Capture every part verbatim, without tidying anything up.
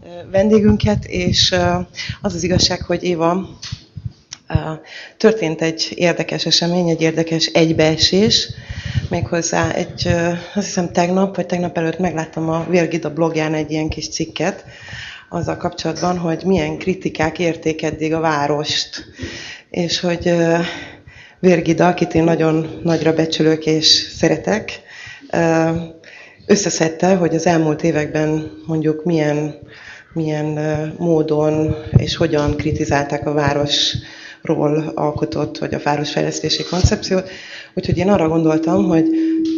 vendégünket, és az az igazság, hogy Éva, történt egy érdekes esemény, egy érdekes egybeesés, méghozzá egy, azt hiszem tegnap, vagy tegnap előtt megláttam a Virgida blogján egy ilyen kis cikket, azzal kapcsolatban, hogy milyen kritikák érték eddig a várost, és hogy Virgida, akit én nagyon nagyra becsülök és szeretek, összeszedte, hogy az elmúlt években mondjuk milyen, milyen módon és hogyan kritizálták a városról alkotott, vagy a városfejlesztési koncepciót. Úgyhogy én arra gondoltam, hogy,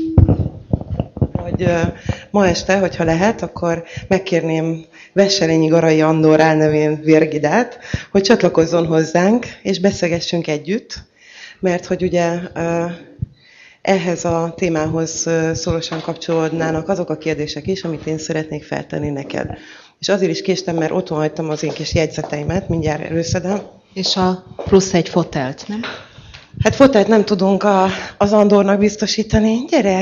hogy ma este, hogyha lehet, akkor megkérném Vesselényi Garai Andor álnevén Virgidát, hogy csatlakozzon hozzánk, és beszélgessünk együtt, mert hogy ugye ehhez a témához szorosan kapcsolódnának azok a kérdések is, amit én szeretnék feltenni neked. És azért is késtem, mert otthon hagytam az én kis jegyzeteimet, mindjárt előszedem. És a plusz egy fotelt, nem? Hát fotelt nem tudunk a, az Andornak biztosítani. Gyere!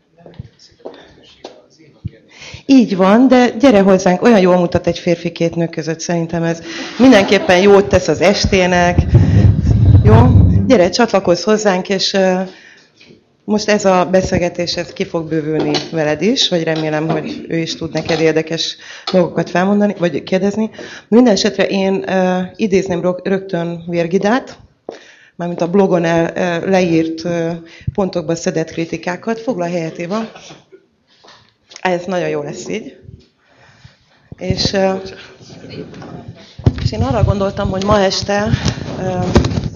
Így van, de gyere hozzánk, olyan jól mutat egy férfi két nő között, szerintem ez mindenképpen jót tesz az estének. Jó? Gyere, csatlakozz hozzánk, és most ez a beszélgetés ez ki fog bővülni veled is, vagy remélem, hogy ő is tud neked érdekes dolgokat felmondani, vagy kérdezni. Minden esetre én uh, idézném rögtön Virgidát, mármint a blogon el, uh, leírt uh, pontokba szedett kritikákat. Foglal helyet, Éva. Ez nagyon jó lesz így. És, uh, és én arra gondoltam, hogy ma este, uh,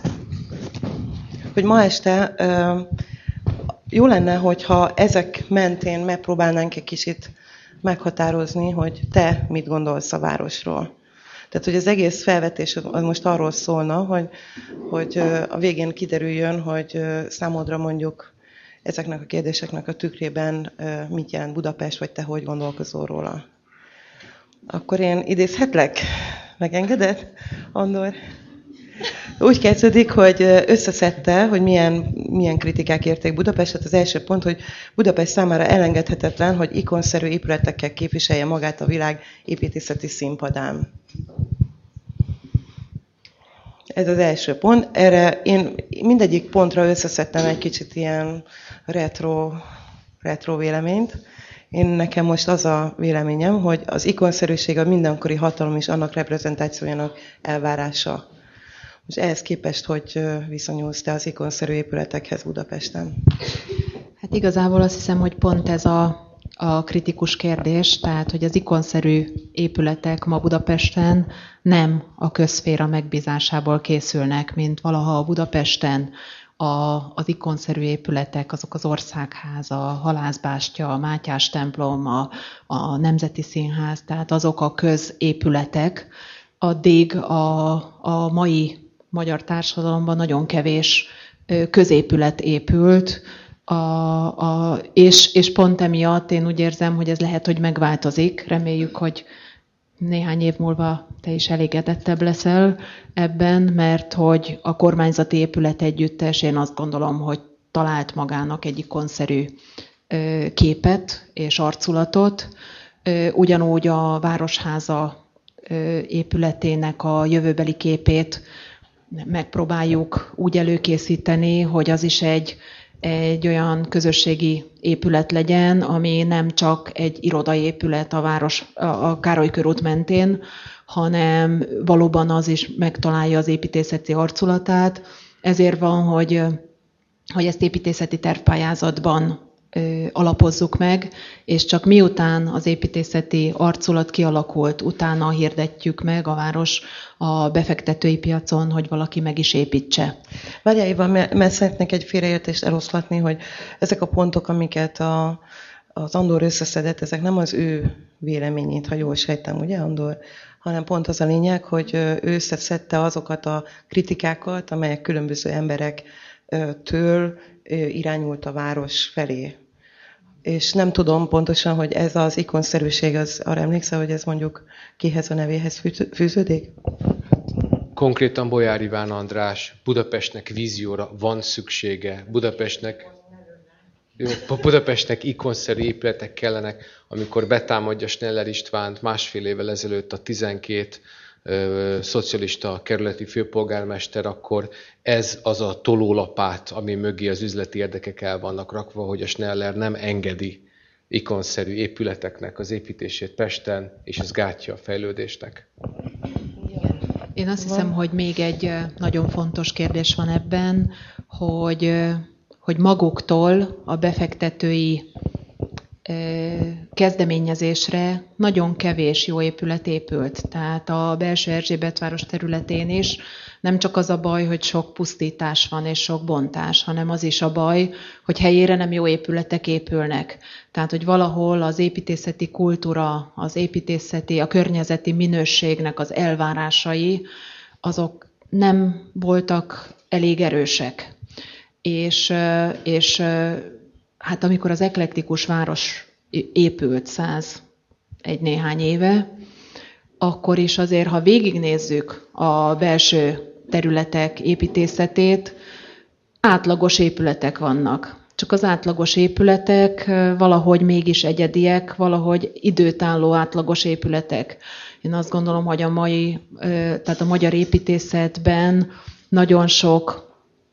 hogy ma este uh, jó lenne, hogyha ezek mentén megpróbálnánk egy kicsit meghatározni, hogy te mit gondolsz a városról. Tehát, hogy az egész felvetés az most arról szólna, hogy, hogy a végén kiderüljön, hogy számodra mondjuk ezeknek a kérdéseknek a tükrében mit jelent Budapest, vagy te hogy gondolkozol róla. Akkor én idézhetlek? Megengeded, Andor? Úgy kezdődik, hogy összeszedte, hogy milyen, milyen kritikák érték Budapestet. Az első pont, hogy Budapest számára elengedhetetlen, hogy ikonszerű épületekkel képviselje magát a világ építészeti színpadán. Ez az első pont. Erre én mindegyik pontra összeszedtem egy kicsit ilyen retro, retro véleményt. Én nekem most az a véleményem, hogy az ikonszerűség a mindenkori hatalom és annak reprezentációjának elvárása. És ehhez képest, hogy viszonyulsz te az ikonszerű épületekhez Budapesten? Hát igazából azt hiszem, hogy pont ez a, a kritikus kérdés, tehát hogy az ikonszerű épületek ma Budapesten nem a közszféra megbízásából készülnek, mint valaha a Budapesten a, az ikonszerű épületek, azok az Országháza, a Halászbástya, a Mátyás templom, a, a Nemzeti Színház, tehát azok a középületek, addig a, a mai magyar társadalomban nagyon kevés középület épült, a, a, és, és pont emiatt én úgy érzem, hogy ez lehet, hogy megváltozik. Reméljük, hogy néhány év múlva te is elégedettebb leszel ebben, mert hogy a kormányzati épület együttes, én azt gondolom, hogy talált magának egy ikonszerű képet és arculatot. Ugyanúgy a Városháza épületének a jövőbeli képét megpróbáljuk úgy előkészíteni, hogy az is egy, egy olyan közösségi épület legyen, ami nem csak egy irodai épület a város, a Károly körút mentén, hanem valóban az is megtalálja az építészeti arculatát. Ezért van, hogy, hogy ezt építészeti tervpályázatban alapozzuk meg, és csak miután az építészeti arculat kialakult, utána hirdetjük meg a város a befektetői piacon, hogy valaki meg is építse. Várjál, Éva, mert szeretnék egy félreértést eloszlatni, hogy ezek a pontok, amiket a, az Andor összeszedett, ezek nem az ő véleményét, ha jól sejtem, ugye, Andor? Hanem pont az a lényeg, hogy ő összeszedte azokat a kritikákat, amelyek különböző emberektől irányult a város felé. És nem tudom pontosan, hogy ez az ikonszerűség, az, arra emlékszel, hogy ez mondjuk kihez a nevéhez fűződik? Konkrétan Bolyár Iván András, Budapestnek vízióra van szüksége. Budapestnek Jó, Budapestnek ikonszerű épületek kellenek, amikor betámadja Schneller Istvánt másfél évvel ezelőtt a tizenkét ö, szocialista kerületi főpolgármester, akkor ez az a tolólapát, ami mögé az üzleti érdekek el vannak rakva, hogy a Schneller nem engedi ikonszerű épületeknek az építését Pesten, és ez gátja a fejlődésnek. Én azt hiszem, hogy még egy nagyon fontos kérdés van ebben, hogy, hogy maguktól a befektetői kezdeményezésre nagyon kevés jó épület épült. Tehát a belső Erzsébetváros területén is nem csak az a baj, hogy sok pusztítás van és sok bontás, hanem az is a baj, hogy helyére nem jó épületek épülnek. Tehát, hogy valahol az építészeti kultúra, az építészeti, a környezeti minőségnek az elvárásai, azok nem voltak elég erősek. És, és hát amikor az eklektikus város épült száz egy néhány éve, akkor is azért, ha végignézzük a belső területek építészetét, átlagos épületek vannak. Csak az átlagos épületek valahogy mégis egyediek, valahogy időtálló átlagos épületek. Én azt gondolom, hogy a mai, tehát a magyar építészetben nagyon sok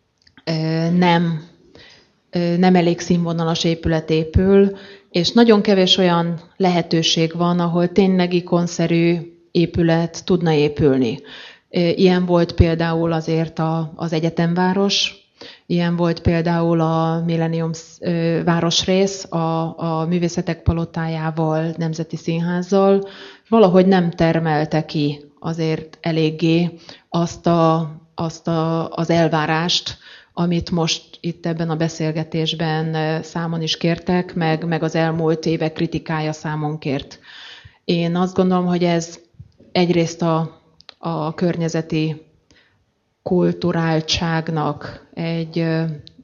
nem, nem elég színvonalas épület épül, és nagyon kevés olyan lehetőség van, ahol tényleg ikonszerű épület tudna épülni. Ilyen volt például azért a, az egyetemváros, ilyen volt például a Millennium városrész, a, a Művészetek Palotájával, Nemzeti Színházzal. Valahogy nem termelte ki azért eléggé azt, a, azt a, az elvárást, amit most itt ebben a beszélgetésben számon is kértek, meg, meg az elmúlt évek kritikája számon kért. Én azt gondolom, hogy ez egyrészt a, a környezeti kulturáltságnak egy ö,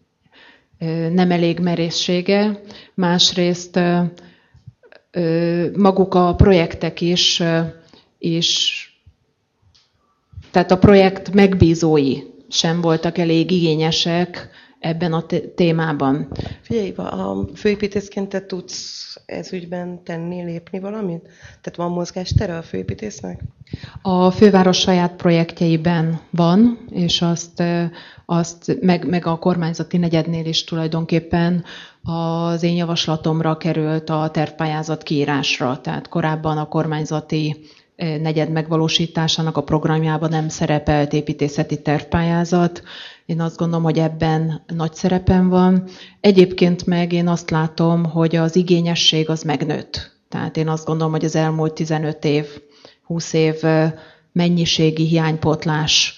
ö, nem elég merészsége, másrészt ö, ö, maguk a projektek is, ö, is, tehát a projekt megbízói sem voltak elég igényesek ebben a témában. Figyelj, a főépítészként te tudsz ez ügyben tenni, lépni valamit? Tehát van mozgástere a főépítésznek? A főváros saját projektjeiben van, és azt, azt meg, meg a kormányzati negyednél is tulajdonképpen az én javaslatomra került a tervpályázat kiírásra. Tehát korábban a kormányzati negyed megvalósításának a programjában nem szerepelt építészeti tervpályázat. Én azt gondolom, hogy ebben nagy szerepem van. Egyébként meg én azt látom, hogy az igényesség az megnőtt. Tehát én azt gondolom, hogy az elmúlt tizenöt év, húsz év mennyiségi hiánypótlás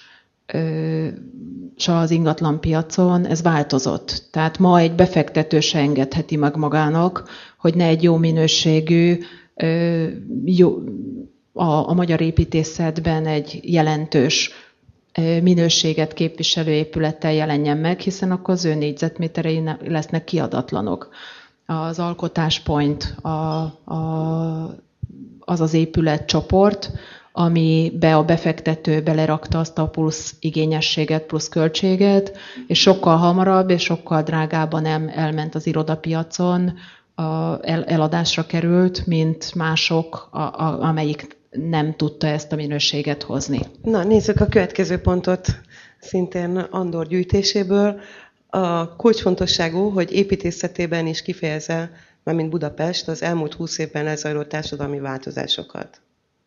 az ingatlanpiacon, ez változott. Tehát ma egy befektető se engedheti meg magának, hogy ne egy jó minőségű, jó, a, a magyar építészetben egy jelentős minőséget képviselő épülettel jelenjen meg, hiszen akkor az ő négyzetméterei lesznek kiadatlanok. Az alkotáspont a, a, az az épületcsoport, amibe a befektető belerakta azt a plusz igényességet, plusz költséget, és sokkal hamarabb és sokkal drágában nem elment az irodapiacon, a, el, eladásra került, mint mások, a, a, amelyik nem tudta ezt a minőséget hozni. Na, nézzük a következő pontot, szintén Andor gyűjtéséből. A kulcsfontosságú, hogy építészetében is kifejezze, mert mint Budapest, az elmúlt húsz évben lezajlott társadalmi változásokat.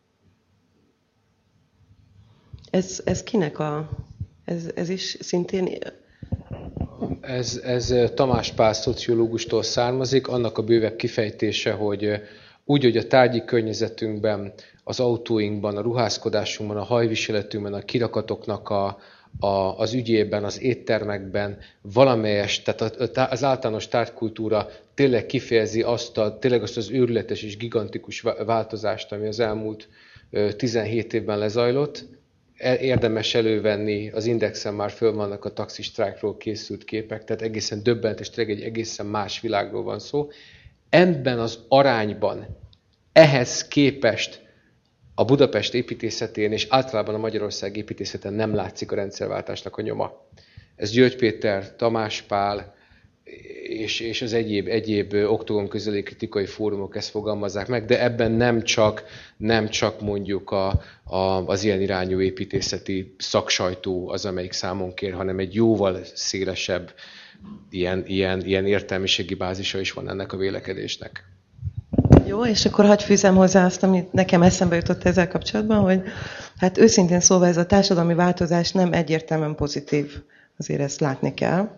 Ez, ez kinek a... Ez, ez is szintén... Ez, ez Tamás Pál szociológustól származik, annak a bővebb kifejtése, hogy úgy, hogy a tárgyi környezetünkben, az autóinkban, a ruházkodásunkban, a hajviseletünkben, a kirakatoknak a, a, az ügyében, az éttermekben valamelyes, tehát az általános tárgykultúra tényleg kifejezi azt, a, tényleg azt az őrületes és gigantikus változást, ami az elmúlt tizenhét évben lezajlott. Érdemes elővenni, az Indexen már föl vannak a taxisztrájkról készült képek, tehát egészen döbbentes, tényleg egy egészen más világról van szó. Ebben az arányban ehhez képest a Budapest építészetén és általában a Magyarország építészeten nem látszik a rendszerváltásnak a nyoma. Ez György Péter, Tamás Pál és, és az egyéb, egyéb oktogon közeli kritikai fórumok ezt fogalmazzák meg, de ebben nem csak, nem csak mondjuk a, a, az ilyen irányú építészeti szaksajtó az, amelyik számon kér, hanem egy jóval szélesebb ilyen, ilyen, ilyen értelmiségi bázisa is van ennek a vélekedésnek. Jó, és akkor hadd fűzem hozzá azt, amit nekem eszembe jutott ezzel kapcsolatban, hogy hát őszintén szólva ez a társadalmi változás nem egyértelműen pozitív, azért ezt látni kell.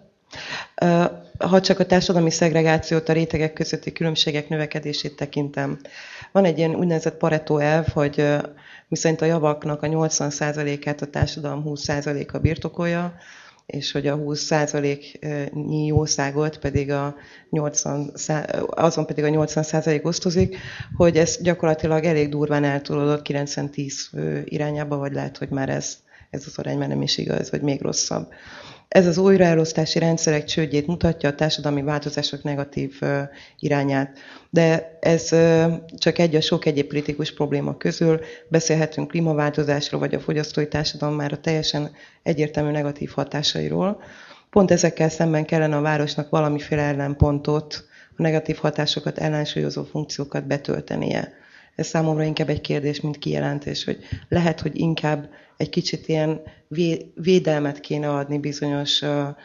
Ha csak a társadalmi szegregációt, a rétegek közötti különbségek növekedését tekintem. Van egy ilyen úgynevezett Pareto elv, hogy miszerint a javaknak a nyolcvan százalékát a társadalom húsz százaléka birtokolja, és hogy a húsz százaléknyi jószágot pedig a nyolcvan, azon pedig a nyolcvan százalék osztozik, hogy ez gyakorlatilag elég durván eltolódott kilencven tíz irányába, vagy lehet, hogy már ez, ez az arány már nem is igaz, vagy még rosszabb. Ez az újraelosztási rendszerek csődjét mutatja, a társadalmi változások negatív irányát. De ez csak egy a sok egyéb kritikus probléma közül. Beszélhetünk klímaváltozásról, vagy a fogyasztói társadalom már a teljesen egyértelmű negatív hatásairól. Pont ezekkel szemben kellene a városnak valamiféle ellenpontot, a negatív hatásokat ellensúlyozó funkciókat betöltenie. Ez számomra inkább egy kérdés, mint kijelentés, hogy lehet, hogy inkább egy kicsit ilyen védelmet kéne adni bizonyos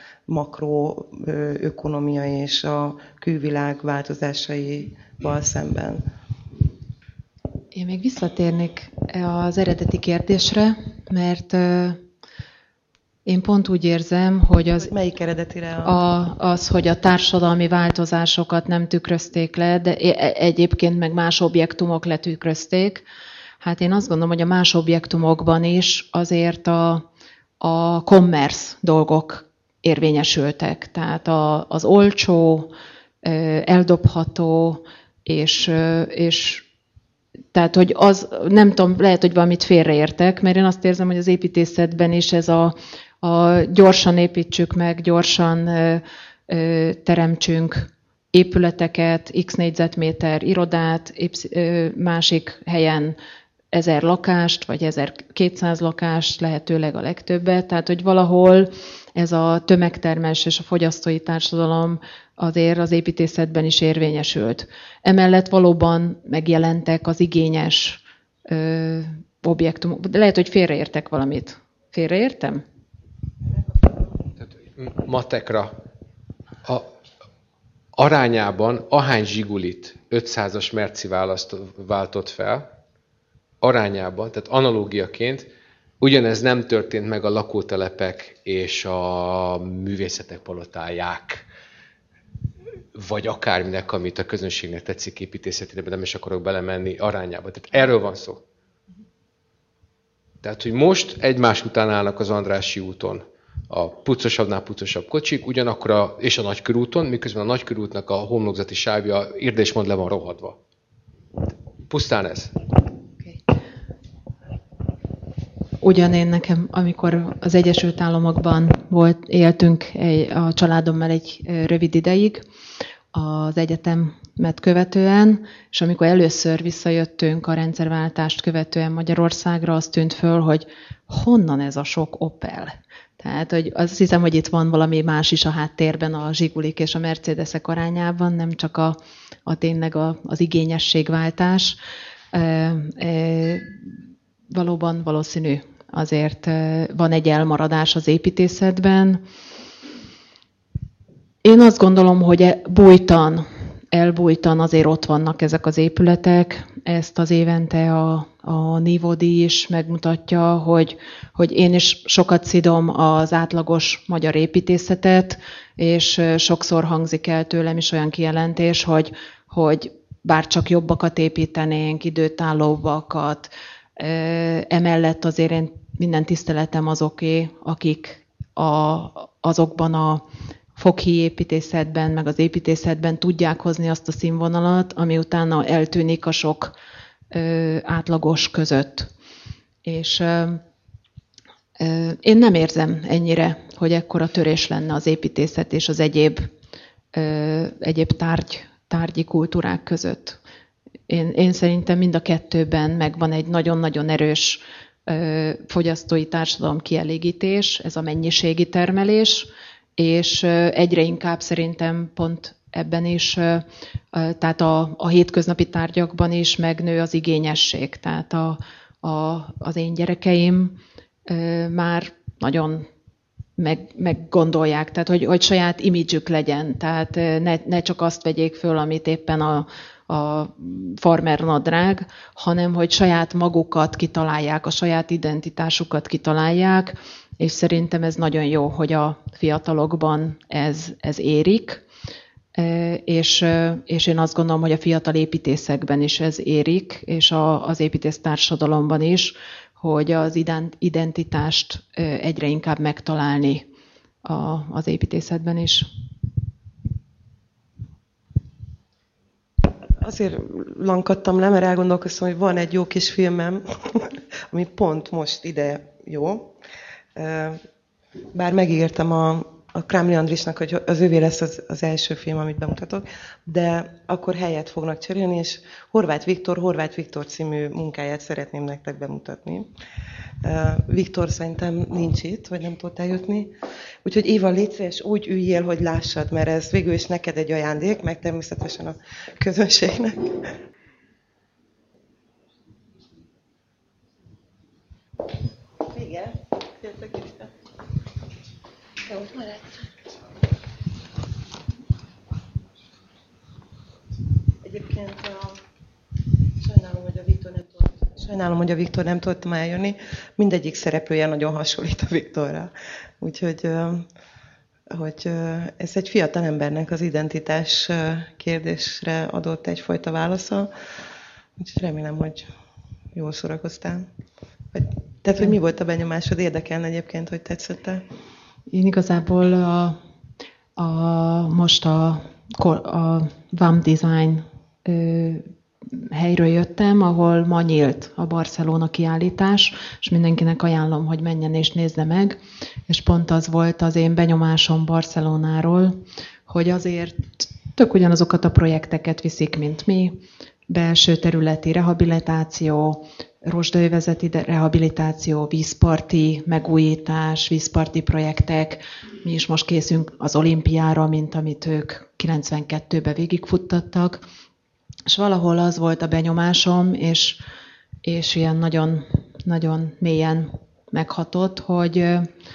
makroökonomia és a külvilág változásaival szemben. Én még visszatérnék az eredeti kérdésre, mert én pont úgy érzem, hogy az, melyik eredetire a, az, hogy a társadalmi változásokat nem tükrözték le, de egyébként meg más objektumok letükrözték. Hát én azt gondolom, hogy a más objektumokban is azért a, a commerce dolgok érvényesültek. Tehát a, az olcsó, eldobható, és, és tehát, hogy az, nem tudom, lehet, hogy valamit félreértek, mert én azt érzem, hogy az építészetben is ez a, a gyorsan építsük meg, gyorsan ö, ö, teremtsünk épületeket, x négyzetméter irodát, ö, másik helyen ezer lakást, vagy ezerkétszáz lakást, lehetőleg a legtöbbet. Tehát, hogy valahol ez a tömegtermelés és a fogyasztói társadalom azért az építészetben is érvényesült. Emellett valóban megjelentek az igényes ö, objektumok. De lehet, hogy félreértek valamit. Félreértem? Matekra. A arányában ahány zsigulit ötszázas merci választ, váltott fel, arányában, tehát analógiaként, ugyanez nem történt meg a lakótelepek és a művészetek palotáják, vagy akárminek, amit a közönségnek tetszik építészetére, de nem is akarok belemenni arányába. Tehát erről van szó. Tehát, hogy most egymás után állnak az Andrássy úton a pucosabbnál pucosabb kocsik, ugyanakkor a, és a Nagykörúton, miközben a Nagykörútnak a homlokzati sávja érdésmond le van rohadva. Pusztán ez. Ugyanén nekem, amikor az Egyesült Államokban volt, éltünk egy, a családommal egy rövid ideig, az egyetemet követően, és amikor először visszajöttünk a rendszerváltást követően Magyarországra, az tűnt föl, hogy honnan ez a sok Opel. Tehát, hogy azt hiszem, hogy itt van valami más is a háttérben a Zsigulik és a Mercedesek arányában, nem csak a, a tényleg a, az igényességváltás. E, e, valóban valószínű, azért van egy elmaradás az építészetben. Én azt gondolom, hogy bújtan, elbújtan azért ott vannak ezek az épületek. Ezt az évente a, a Nívódíj is megmutatja, hogy, hogy én is sokat szidom az átlagos magyar építészetet, és sokszor hangzik el tőlem is olyan kijelentés, hogy, hogy bár csak jobbakat építenénk, időtállóbbakat, emellett azért én minden tiszteletem azoké, akik a, azokban a foghíj építészetben, meg az építészetben tudják hozni azt a színvonalat, ami utána eltűnik a sok ö, átlagos között. És ö, ö, én nem érzem ennyire, hogy ekkora törés lenne az építészet és az egyéb, ö, egyéb tárgy, tárgyi kultúrák között. Én, én szerintem mind a kettőben megvan egy nagyon-nagyon erős ö, fogyasztói társadalom kielégítés, ez a mennyiségi termelés, és egyre inkább szerintem pont ebben is, tehát a, a hétköznapi tárgyakban is megnő az igényesség. Tehát a, a, az én gyerekeim már nagyon meg, meggondolják, tehát hogy, hogy saját imidzsük legyen, tehát ne, ne csak azt vegyék föl, amit éppen a, a farmer nadrág, hanem hogy saját magukat kitalálják, a saját identitásukat kitalálják, és szerintem ez nagyon jó, hogy a fiatalokban ez, ez érik, és, és én azt gondolom, hogy a fiatal építészekben is ez érik, és a, az építész társadalomban is, hogy az identitást egyre inkább megtalálni a, az építészetben is. Azért lankadtam le, mert elgondolkoztam, hogy van egy jó kis filmem, ami pont most ide jó. Bár megígértem a, a Krámli Andrisnak, hogy az ővé lesz az, az első film, amit bemutatok, de akkor helyet fognak cserélni, és Horváth Viktor, Horváth Viktor című munkáját szeretném nektek bemutatni. Viktor szerintem nincs itt, vagy nem tudott eljutni. Úgyhogy Éva, légy szíves, úgy üljél, hogy lássad, mert ez végül is neked egy ajándék, meg természetesen a közönségnek. Igen, féltek is. Jó, maradsz. Egyébként a... sajnálom, hogy a Viktor nem tudott, sajnálom, hogy a Viktor nem tudott már eljönni. Mindegyik szereplője nagyon hasonlít a Viktorra. Úgyhogy hogy ez egy fiatal embernek az identitás kérdésre adott egyfajta válasza. Úgyhogy remélem, hogy jól szórakoztál. Tehát, hogy mi volt a benyomásod? Érdekelne egyébként, hogy tetszett-e? Én igazából a, a, most a, a vam Design ö, helyről jöttem, ahol ma nyílt a Barcelona kiállítás, és mindenkinek ajánlom, hogy menjen és nézze meg. És pont az volt az én benyomásom Barcelonáról, hogy azért tök ugyanazokat a projekteket viszik, mint mi, belső területi rehabilitáció, rozsdaövezeti rehabilitáció, vízparti megújítás, vízparti projektek. Mi is most készünk az olimpiára, mint amit ők kilencvenkettőben végigfuttattak. És valahol az volt a benyomásom, és, és ilyen nagyon, nagyon mélyen meghatott, hogy,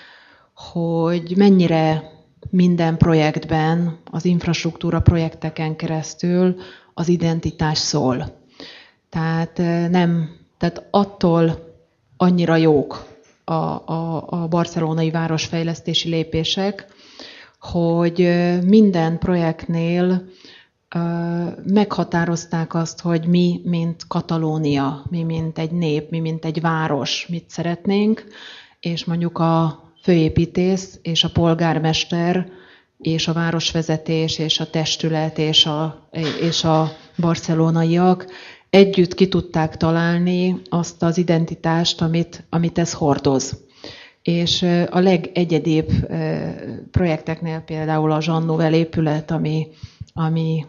hogy mennyire minden projektben, az infrastruktúra projekteken keresztül az identitás szól. Tehát nem, tehát attól annyira jók a, a, a barcelonai városfejlesztési lépések, hogy minden projektnél meghatározták azt, hogy mi, mint Katalónia, mi, mint egy nép, mi, mint egy város, mit szeretnénk, és mondjuk a főépítész és a polgármester és a városvezetés és a testület és a, és a barcelonaiak együtt ki tudták találni azt az identitást, amit, amit ez hordoz. És a legegyedibb projekteknél például a Jean Nouvel épület, ami, ami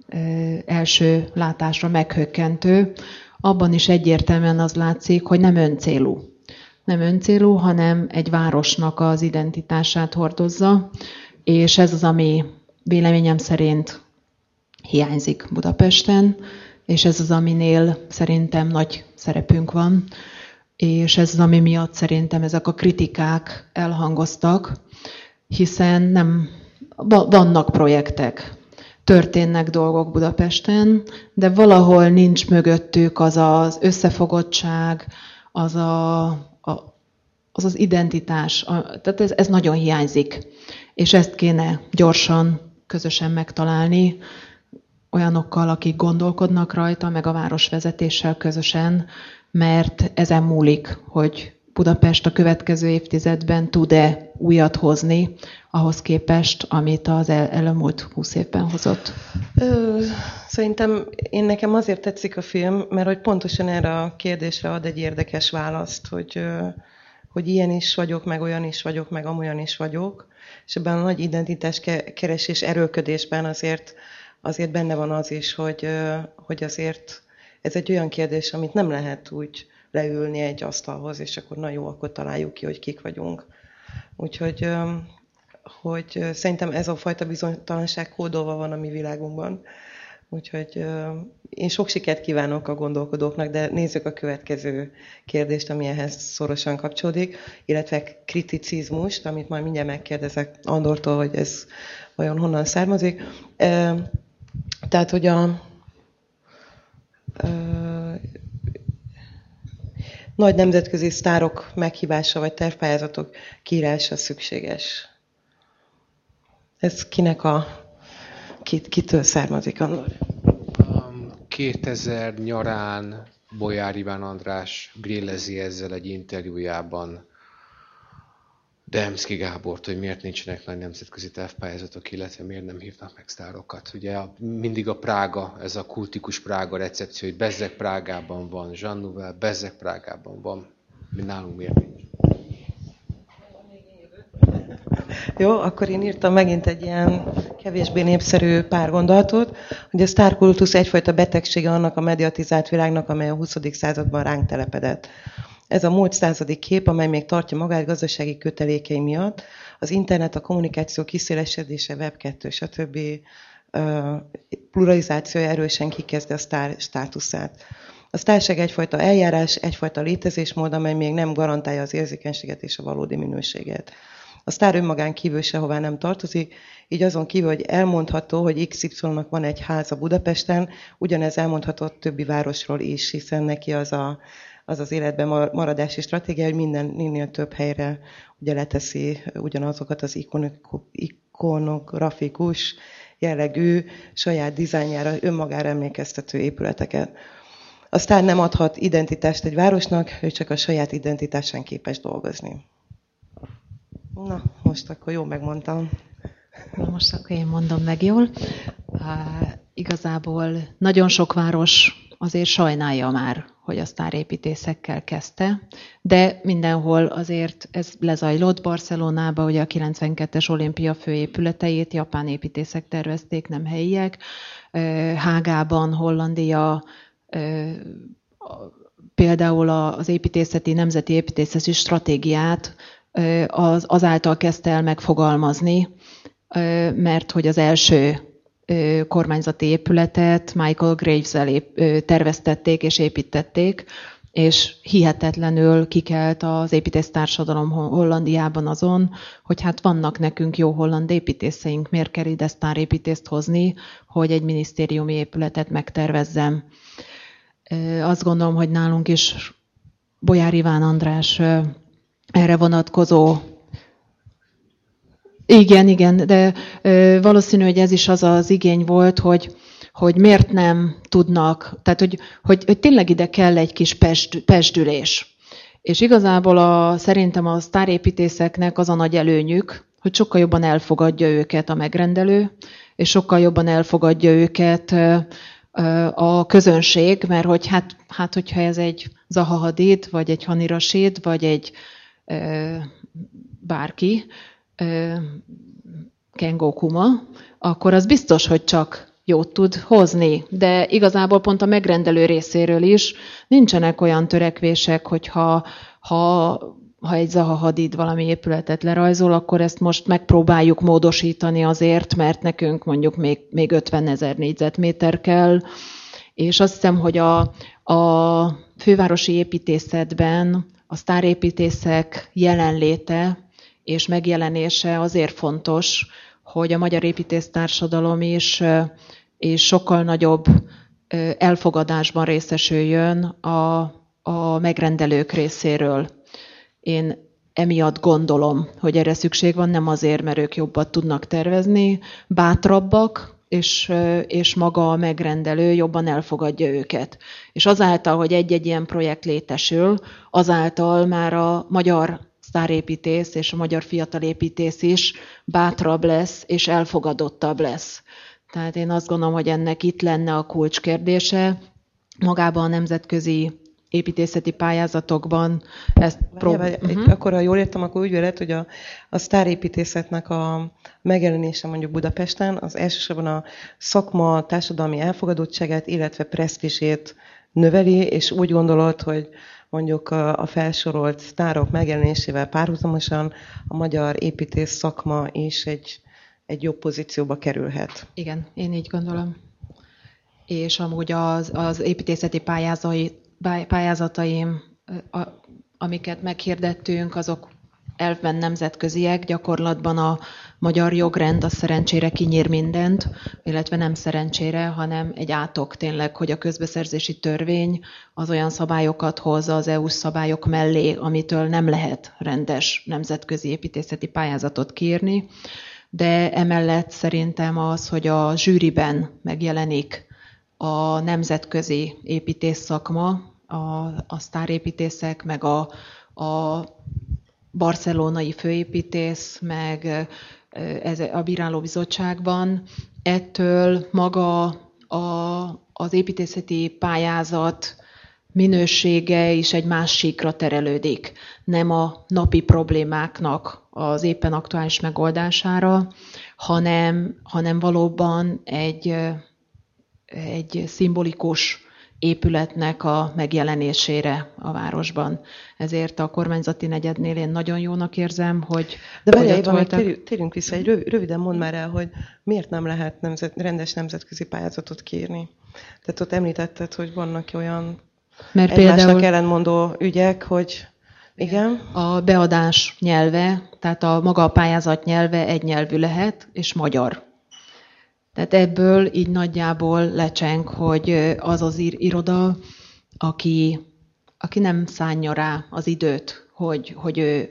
első látásra meghökkentő, abban is egyértelműen az látszik, hogy nem öncélú. Nem öncélú, hanem egy városnak az identitását hordozza, és ez az, ami véleményem szerint hiányzik Budapesten, és ez az, aminél szerintem nagy szerepünk van, és ez az, ami miatt szerintem ezek a kritikák elhangoztak, hiszen nem, vannak projektek, történnek dolgok Budapesten, de valahol nincs mögöttük az az összefogottság, az a, a, az, az identitás. A, tehát ez, ez nagyon hiányzik. És ezt kéne gyorsan, közösen megtalálni olyanokkal, akik gondolkodnak rajta, meg a városvezetéssel közösen, mert ezen múlik, hogy Budapest a következő évtizedben tud-e újat hozni ahhoz képest, amit az el, elmúlt húsz évben hozott? Ö, szerintem én nekem azért tetszik a film, mert hogy pontosan erre a kérdésre ad egy érdekes választ, hogy, hogy ilyen is vagyok, meg olyan is vagyok, meg amolyan is vagyok, és ebben a nagy identitás keresés erőlködésben azért, azért benne van az is, hogy, hogy azért ez egy olyan kérdés, amit nem lehet úgy leülni egy asztalhoz, és akkor na jó, akkor találjuk ki, hogy kik vagyunk. Úgyhogy hogy szerintem ez a fajta bizonytalanság kódolva van a mi világunkban. Úgyhogy én sok sikert kívánok a gondolkodóknak, de nézzük a következő kérdést, ami ehhez szorosan kapcsolódik, illetve kriticizmust, amit majd mindjárt megkérdezek Andortól, hogy ez vajon honnan származik. Tehát, hogy a nagy nemzetközi sztárok meghívása vagy tervpályázatok kiírása szükséges. Ez kinek a, kit, kitől származik, Andor? kétezer nyarán Bolyár Iván András grillezi ezzel egy interjújában Demszky Gábort, hogy miért nincsenek nagy nemzetközi tervpályázatok, illetve miért nem hívnak meg sztárokat. Ugye mindig a Prága, ez a kultikus Prága recepció, hogy Bezzeg Prágában van, Jean Nouvel, Bezzeg Prágában van, mi nálunk miért nincs. Jó, akkor én írtam megint egy ilyen kevésbé népszerű pár gondolatot, hogy a sztárkultusz egyfajta betegsége annak a mediatizált világnak, amely a huszadik században ránk telepedett. Ez a múlt századi kép, amely még tartja magát gazdasági kötelékei miatt, az internet, a kommunikáció kiszélesedése, web kettő, stb. Pluralizációja erősen kikezdi a sztár státuszát. A sztárság egyfajta eljárás, egyfajta létezésmód, amely még nem garantálja az érzékenységet és a valódi minőséget. A sztár önmagán kívül sehová nem tartozik, így azon kívül, hogy elmondható, hogy iksz ipszilonnak van egy háza Budapesten, ugyanez elmondható többi városról is, hiszen neki az a, az, az életben maradási stratégia, hogy minden, minél több helyre ugye leteszi ugyanazokat az ikonografikus jellegű, saját dizájnjára, önmagára emlékeztető épületeket. A sztár nem adhat identitást egy városnak, ő csak a saját identitásán képes dolgozni. Na, most akkor jól megmondtam. Na most akkor én mondom meg jól. Uh, igazából nagyon sok város azért sajnálja már, hogy a sztárépítészekkel kezdte, de mindenhol azért ez lezajlott. Barcelonába ugye a kilencvenkettes olimpia főépületeit japán építészek tervezték, nem helyiek. Uh, Hágában, Hollandia, uh, például az építészeti, nemzeti építészeti stratégiát az, azáltal kezdte el megfogalmazni, mert hogy az első kormányzati épületet Michael Graves-el terveztették és építették, és hihetetlenül kikelt az építésztársadalom Hollandiában azon, hogy hát vannak nekünk jó holland építészeink, miért kell ide sztárépítészt hozni, hogy egy minisztériumi épületet megtervezzem. Azt gondolom, hogy nálunk is Bolyár Iván András erre vonatkozó. Igen, igen, de valószínű, hogy ez is az az igény volt, hogy, hogy miért nem tudnak, tehát hogy, hogy, hogy tényleg ide kell egy kis pest, pestdülés. És igazából a, szerintem a sztárépítészeknek az a nagy előnyük, hogy sokkal jobban elfogadja őket a megrendelő, és sokkal jobban elfogadja őket a közönség, mert hogy hát, hát hogyha ez egy Zaha Hadid, vagy egy Hani Rashid, vagy egy bárki, Kengo Kuma, akkor az biztos, hogy csak jót tud hozni. De igazából pont a megrendelő részéről is nincsenek olyan törekvések, hogyha ha, ha egy Zaha Hadid valami épületet lerajzol, akkor ezt most megpróbáljuk módosítani azért, mert nekünk mondjuk még, még ötvenezer négyzetméter kell. És azt hiszem, hogy a, a fővárosi építészetben a sztárépítészek jelenléte és megjelenése azért fontos, hogy a magyar építésztársadalom is és sokkal nagyobb elfogadásban részesüljön a, a megrendelők részéről. Én emiatt gondolom, hogy erre szükség van, nem azért, mert ők jobban tudnak tervezni, bátrabbak, és, és maga a megrendelő jobban elfogadja őket. És azáltal, hogy egy-egy ilyen projekt létesül, azáltal már a magyar sztárépítész és a magyar fiatalépítész is bátrabb lesz és elfogadottabb lesz. Tehát én azt gondolom, hogy ennek itt lenne a kulcskérdése. Magában a nemzetközi építészeti pályázatokban ezt próbálja. Uh-huh. Akkor, ha jól értem, akkor úgy véled, hogy a, a sztárépítészetnek a megjelenése mondjuk Budapesten az elsősorban a szakma társadalmi elfogadottságát, illetve presztízsét növeli, és úgy gondolod, hogy, mondjuk a felsorolt sztárok megjelenésével párhuzamosan a magyar építész szakma is egy, egy jobb pozícióba kerülhet. Igen, én így gondolom. És amúgy az, az építészeti pályázai, pályázataim, a, amiket meghirdettünk, azok elvben nemzetköziek, gyakorlatban a magyar jogrend az szerencsére kinyír mindent, illetve nem szerencsére, hanem egy átok tényleg, hogy a közbeszerzési törvény az olyan szabályokat hoz az é u-s szabályok mellé, amitől nem lehet rendes nemzetközi építészeti pályázatot kiírni, de emellett szerintem az, hogy a zsűriben megjelenik a nemzetközi építész szakma, a, a sztárépítészek, meg a, a barcelonai főépítész, meg ez a bírálóbizottságban, ettől maga a, az építészeti pályázat minősége is egy más síkra terelődik. Nem a napi problémáknak az éppen aktuális megoldására, hanem, hanem valóban egy, egy szimbolikus épületnek a megjelenésére a városban. Ezért a kormányzati negyednél én nagyon jónak érzem, hogy... De várjál, Éva, voltak... térjünk vissza, egy röviden mondd már el, hogy miért nem lehet nemzet, rendes nemzetközi pályázatot kiírni. Tehát ott említetted, hogy vannak olyan Mert egymásnak például... ellentmondó ügyek, hogy igen. A beadás nyelve, tehát a maga a pályázat nyelve egynyelvű lehet, és magyar. Tehát ebből így nagyjából lecseng, hogy az az iroda, aki, aki nem szánja rá az időt, hogy, hogy ő,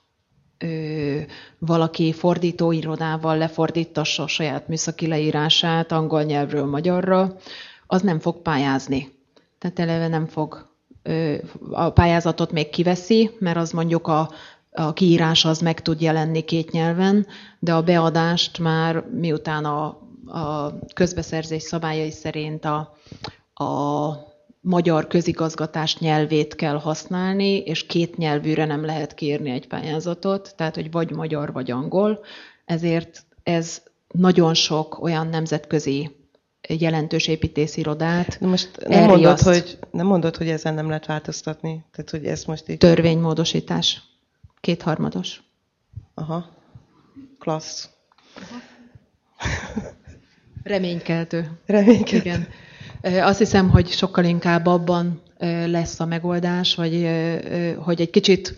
ő valaki fordítóirodával lefordítassa a saját műszaki leírását angol nyelvről magyarra, az nem fog pályázni. Tehát eleve nem fog, a pályázatot még kiveszi, mert az mondjuk a, a kiírás az meg tud jelenni két nyelven, de a beadást már miután a a közbeszerzés szabályai szerint a, a magyar közigazgatás nyelvét kell használni, és két nyelvűre nem lehet kiírni egy pályázatot, tehát hogy vagy magyar, vagy angol. Ezért ez nagyon sok olyan nemzetközi jelentős építészirodát De most nem mondod, hogy, nem mondod, hogy ezen nem lehet változtatni? Tehát, hogy ez most így... Törvénymódosítás. Kétharmados. Aha. Klassz. Aha. Reménykeltő. Reménykeltő. Igen. Azt hiszem, hogy sokkal inkább abban lesz a megoldás, hogy, hogy egy kicsit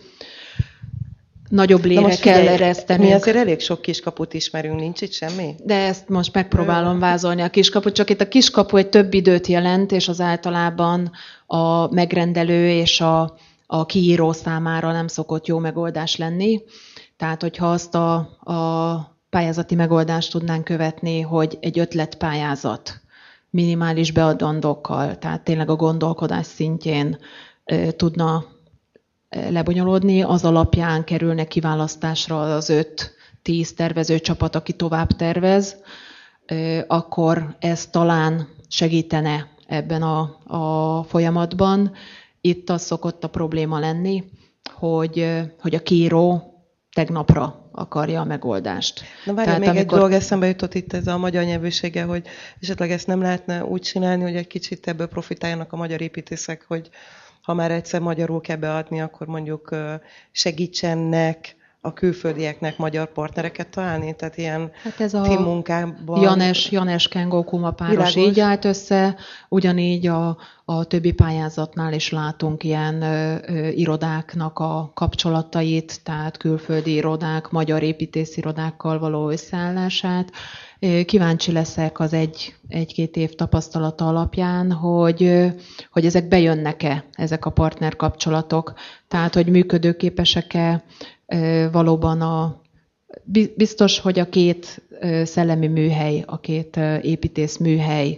nagyobb lére kell ereszteni. Mi azért elég sok kiskaput ismerünk, nincs itt semmi? De ezt most megpróbálom vázolni a kiskaput, csak itt a kiskapu egy több időt jelent, és az általában a megrendelő és a, a kiíró számára nem szokott jó megoldás lenni. Tehát, hogyha azt a, a pályázati megoldást tudnánk követni, hogy egy ötletpályázat minimális beadandókkal, tehát tényleg a gondolkodás szintjén e, tudna lebonyolódni, az alapján kerülne kiválasztásra az öt-tíz tervező csapat, aki tovább tervez, e, akkor ez talán segítene ebben a, a folyamatban. Itt az szokott a probléma lenni, hogy, hogy a kiíró tegnapra akarja a megoldást. Na várjál, még amikor... egy dolog eszembe jutott itt ez a magyar nyelvűsége, hogy esetleg ezt nem lehetne úgy csinálni, hogy egy kicsit ebből profitáljanak a magyar építészek, hogy ha már egyszer magyarul kell beadni, akkor mondjuk segítsenek a külföldieknek magyar partnereket találni, tehát ilyen hát ez a team munkában. Janes, Janes Kengó Kuma páros így állt össze, ugyanígy a, a többi pályázatnál is látunk ilyen ö, ö, irodáknak a kapcsolatait, tehát külföldi irodák, magyar építészirodákkal való összeállását. Kíváncsi leszek az egy, egy-két év tapasztalata alapján, hogy, hogy ezek bejönnek-e, ezek a partnerkapcsolatok, tehát hogy működőképesek-e valóban a... Biztos, hogy a két szellemi műhely, a két építész műhely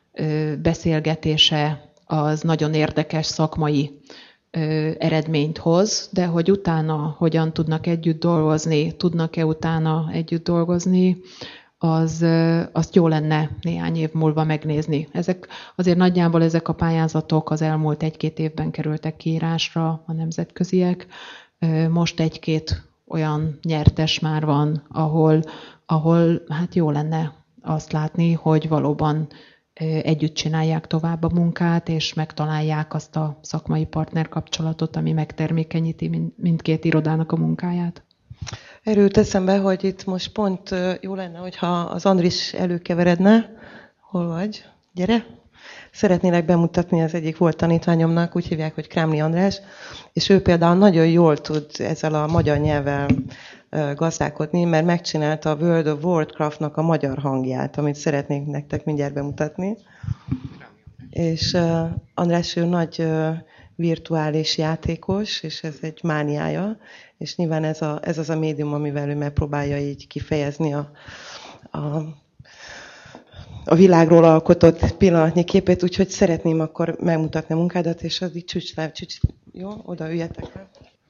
beszélgetése az nagyon érdekes szakmai eredményt hoz, de hogy utána hogyan tudnak együtt dolgozni, tudnak-e utána együtt dolgozni, az, azt jó lenne néhány év múlva megnézni. Ezek, azért nagyjából ezek a pályázatok az elmúlt egy-két évben kerültek kiírásra, a nemzetköziek. Most egy-két olyan nyertes már van, ahol, ahol hát jó lenne azt látni, hogy valóban együtt csinálják tovább a munkát, és megtalálják azt a szakmai partnerkapcsolatot, ami megtermékenyíti mindkét irodának a munkáját. Erről eszembe, hogy itt most pont jó lenne, hogyha az Andris előkeveredne. Hol vagy? Gyere! Szeretnélek bemutatni az egyik volt tanítványomnak, úgy hívják, hogy Krámli András, és ő például nagyon jól tud ezzel a magyar nyelvvel gazdálkodni, mert megcsinálta a World of Warcraft-nak a magyar hangját, amit szeretnék nektek mindjárt bemutatni. És uh, András ő nagy uh, virtuális játékos, és ez egy mániája, és nyilván ez, a, ez az a médium, amivel ő megpróbálja így kifejezni a, a, a világról alkotott pillanatnyi képét, úgyhogy szeretném akkor megmutatni a munkádat, és az így csücs, csücs, jó, oda üljetek le.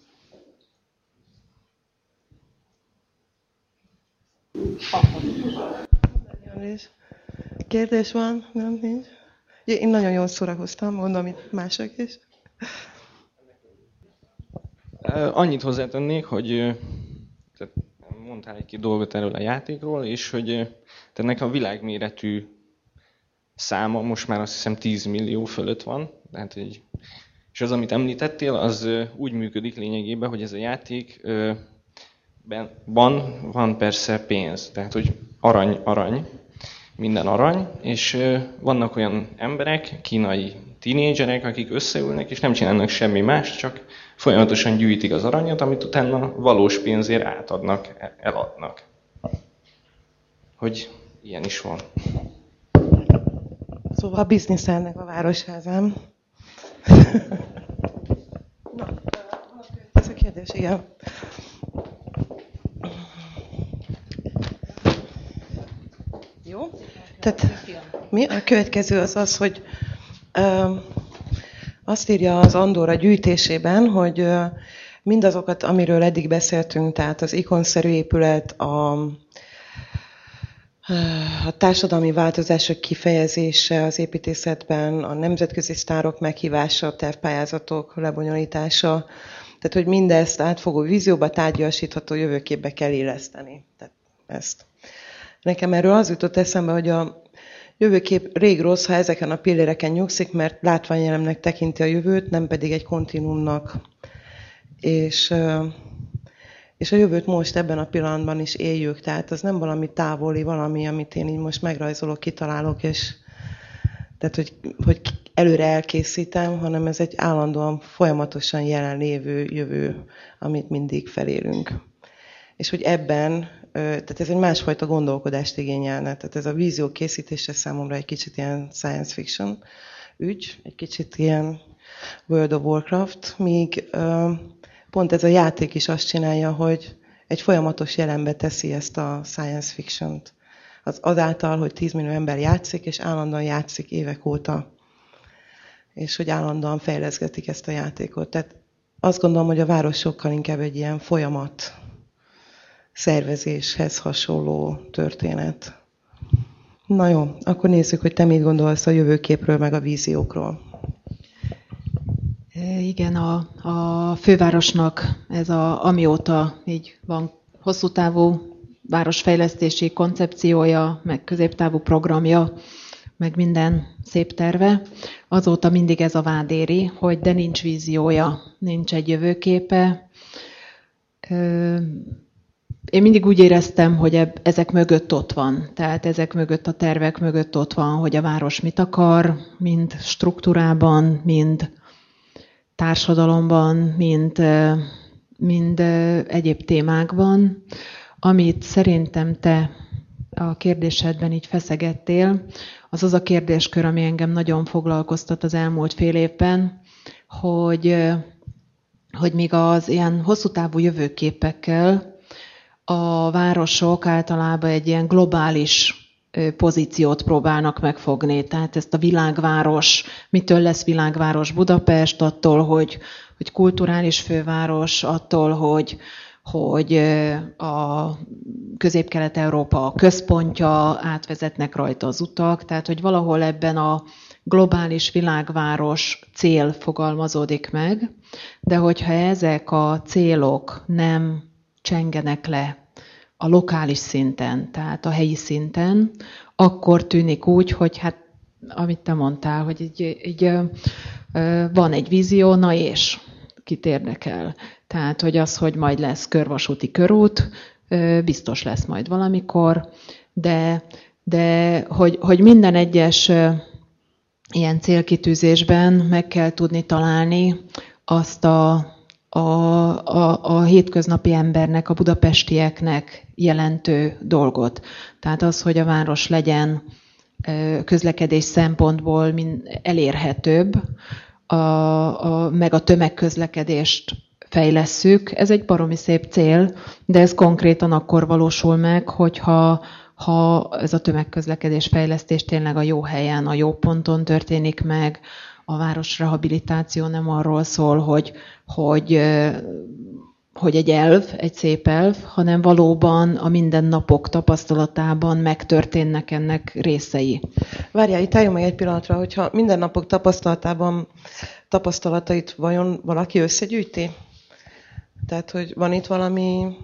Kérdés van? Nem, nincs? Én nagyon jól szórakoztam, mondom itt mások is. Annyit hozzátennék, hogy mondtál egy-két dolgot erről a játékról, és hogy ennek a világméretű száma most már azt hiszem tíz millió fölött van. Tehát, hogy, és az, amit említettél, az úgy működik lényegében, hogy ez a játék van, van persze pénz, tehát hogy arany, arany, minden arany, és vannak olyan emberek, kínai tínédzserek, akik összeülnek, és nem csinálnak semmi más, csak folyamatosan gyűjtik az aranyat, amit utána valós pénzért átadnak, eladnak. Hogy ilyen is van. Szóval bizniszelnek a városházán. Na, ez a kérdés, igen. Jó? Tehát mi? A következő az az, hogy ö, azt írja az Andorra gyűjtésében, hogy ö, mindazokat, amiről eddig beszéltünk, tehát az ikonszerű épület, a, a társadalmi változások kifejezése az építészetben, a nemzetközi sztárok meghívása, a tervpályázatok lebonyolítása, tehát hogy mindezt átfogó vízióba, tárgyasítható jövőképbe kell illeszteni. Tehát ezt. Nekem erről az jutott eszembe, hogy a jövőkép rég rossz, ha ezeken a pilléreken nyugszik, mert látványelemnek tekinti a jövőt, nem pedig egy kontinúmnak. És, és a jövőt most ebben a pillanatban is éljük, tehát az nem valami távoli, valami, amit én így most megrajzolok, kitalálok, és tehát, hogy, hogy előre elkészítem, hanem ez egy állandóan, folyamatosan jelenlévő jövő, amit mindig felélünk. És hogy ebben, tehát ez egy másfajta gondolkodást igényelne. Tehát ez a vízió készítése számomra egy kicsit ilyen science fiction ügy, egy kicsit ilyen World of Warcraft, míg pont ez a játék is azt csinálja, hogy egy folyamatos jelenbe teszi ezt a science fiction-t. Az azáltal, hogy tíz millió ember játszik, és állandóan játszik évek óta. És hogy állandóan fejleszgetik ezt a játékot. Tehát azt gondolom, hogy a város sokkal inkább egy ilyen folyamat szervezéshez hasonló történet. Na jó, akkor nézzük, hogy te mit gondolsz a jövőképről, meg a víziókról. Igen, a, a fővárosnak ez a, amióta így van hosszú távú városfejlesztési koncepciója, meg középtávú programja, meg minden szép terve, azóta mindig ez a vád éri, hogy de nincs víziója, nincs egy jövőképe. Én mindig úgy éreztem, hogy eb, ezek mögött ott van. Tehát ezek mögött, a tervek mögött ott van, hogy a város mit akar, mind struktúrában, mind társadalomban, mind, mind egyéb témákban. Amit szerintem te a kérdésedben így feszegettél, az az a kérdéskör, ami engem nagyon foglalkoztat az elmúlt fél évben, hogy, hogy még az ilyen hosszú távú jövőképekkel a városok általában egy ilyen globális pozíciót próbálnak megfogni. Tehát ezt a világváros, mitől lesz világváros Budapest, attól, hogy, hogy kulturális főváros, attól, hogy, hogy a Közép-Kelet-Európa a központja, átvezetnek rajta az utak, tehát hogy valahol ebben a globális világváros cél fogalmazódik meg, de hogyha ezek a célok nem csengenek le a lokális szinten, tehát a helyi szinten, akkor tűnik úgy, hogy hát amit te mondtál, hogy így, így van egy vízió, na és kit érdekel. Tehát, hogy az, hogy majd lesz körvasúti körút, biztos lesz majd valamikor, de, de hogy, hogy minden egyes ilyen célkitűzésben meg kell tudni találni azt a, a, a, a hétköznapi embernek, a budapestieknek jelentő dolgot. Tehát az, hogy a város legyen közlekedés szempontból elérhetőbb, a, a, meg a tömegközlekedést fejlesszük. Ez egy baromi szép cél, de ez konkrétan akkor valósul meg, hogyha ha ez a tömegközlekedés fejlesztés tényleg a jó helyen, a jó ponton történik meg. A városrehabilitáció nem arról szól, hogy, hogy, hogy egy elv, egy szép elv, hanem valóban a mindennapok tapasztalatában megtörténnek ennek részei. Várjál, itt álljunk meg egy pillanatra, hogyha mindennapok tapasztalatában tapasztalatait vajon valaki összegyűjti? Tehát, hogy van itt valami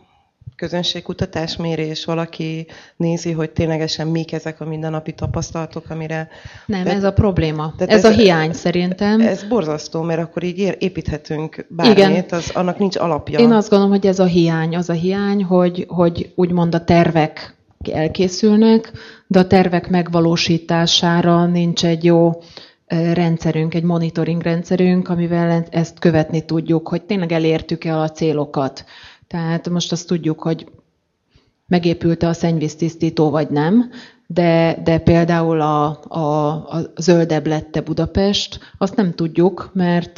közönségkutatásmérés, valaki nézi, hogy ténylegesen mik ezek a mindennapi tapasztalatok, amire... Nem, tehát, ez a probléma. Ez, ez a hiány szerintem. Ez borzasztó, mert akkor így építhetünk bármit, az, annak nincs alapja. Én azt gondolom, hogy ez a hiány. Az a hiány, hogy, hogy úgymond a tervek elkészülnek, de a tervek megvalósítására nincs egy jó rendszerünk, egy monitoring rendszerünk, amivel ezt követni tudjuk, hogy tényleg elértük-e a célokat. Tehát most azt tudjuk, hogy megépült-e a szennyvíztisztító, vagy nem, de, de például a, a, a zöldebb lett-e Budapest, azt nem tudjuk, mert,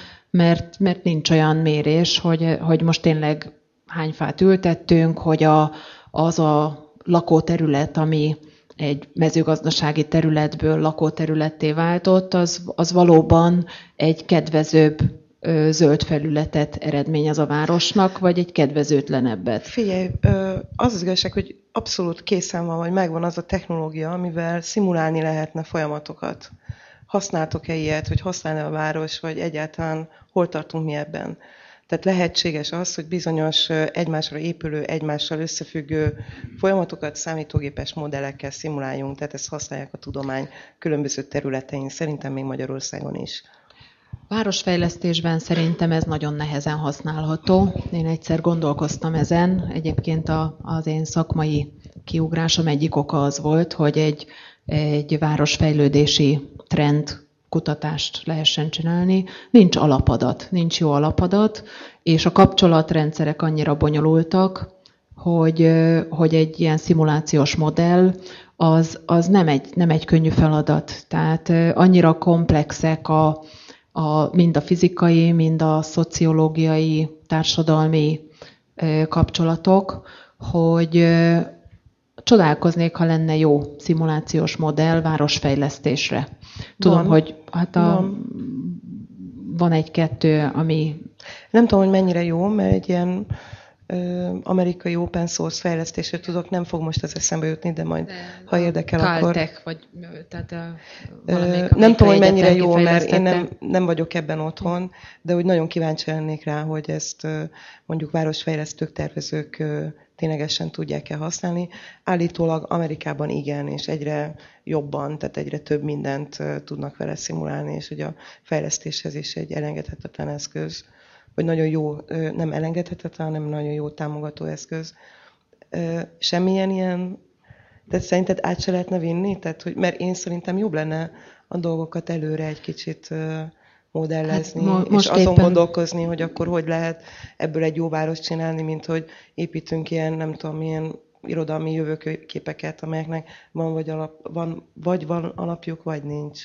mert, mert nincs olyan mérés, hogy, hogy most tényleg hány fát ültettünk, hogy a, az a lakóterület, ami egy mezőgazdasági területből lakóterületté váltott, az, az valóban egy kedvezőbb zöld felületet eredményez a városnak, vagy egy kedvezőtlenebbet? Figyelj, az az igazság, hogy abszolút készen van, vagy megvan az a technológia, amivel szimulálni lehetne folyamatokat. Használtok-e ilyet, hogy használja a város, vagy egyáltalán hol tartunk mi ebben? Tehát lehetséges az, hogy bizonyos egymásra épülő, egymással összefüggő folyamatokat számítógépes modellekkel szimuláljunk, tehát ezt használják a tudomány különböző területein, szerintem még Magyarországon is. Városfejlesztésben szerintem ez nagyon nehezen használható. Én egyszer gondolkoztam ezen. Egyébként a, az én szakmai kiugrásom egyik oka az volt, hogy egy, egy városfejlődési trend kutatást lehessen csinálni. Nincs alapadat, nincs jó alapadat, és a kapcsolatrendszerek annyira bonyolultak, hogy, hogy egy ilyen szimulációs modell az, az nem, egy, nem egy könnyű feladat. Tehát annyira komplexek a A, mind a fizikai, mind a szociológiai, társadalmi ö, kapcsolatok, hogy ö, csodálkoznék, ha lenne jó szimulációs modell városfejlesztésre. Tudom, van, hogy hát a, van. van egy-kettő, ami... Nem tudom, hogy mennyire jó, mert egy ilyen ö, amerikai open source fejlesztésre tudok, nem fog most az eszembe jutni, de majd, de ha érdekel, Caltech, akkor... Caltech, vagy tehát a, valamelyik, nem tudom, hogy mennyire jó, mert én nem, nem vagyok ebben otthon, de úgy nagyon kíváncsi lennék rá, hogy ezt mondjuk városfejlesztők, tervezők ténylegesen tudják-e használni. Állítólag Amerikában igen, és egyre jobban, tehát egyre több mindent tudnak vele szimulálni, és hogy a fejlesztéshez is egy elengedhetetlen eszköz, vagy nagyon jó, nem elengedhetetlen, hanem nagyon jó támogató eszköz. Semmilyen ilyen, tehát szerinted át se lehetne vinni? Tehát, hogy, mert én szerintem jobb lenne a dolgokat előre egy kicsit modellezni, hát mo- és azon éppen... gondolkozni, hogy akkor hogy lehet ebből egy jó várost csinálni, mint hogy építünk ilyen, nem tudom, ilyen irodalmi jövőképeket, amelyeknek van vagy, alap, van, vagy van alapjuk, vagy nincs.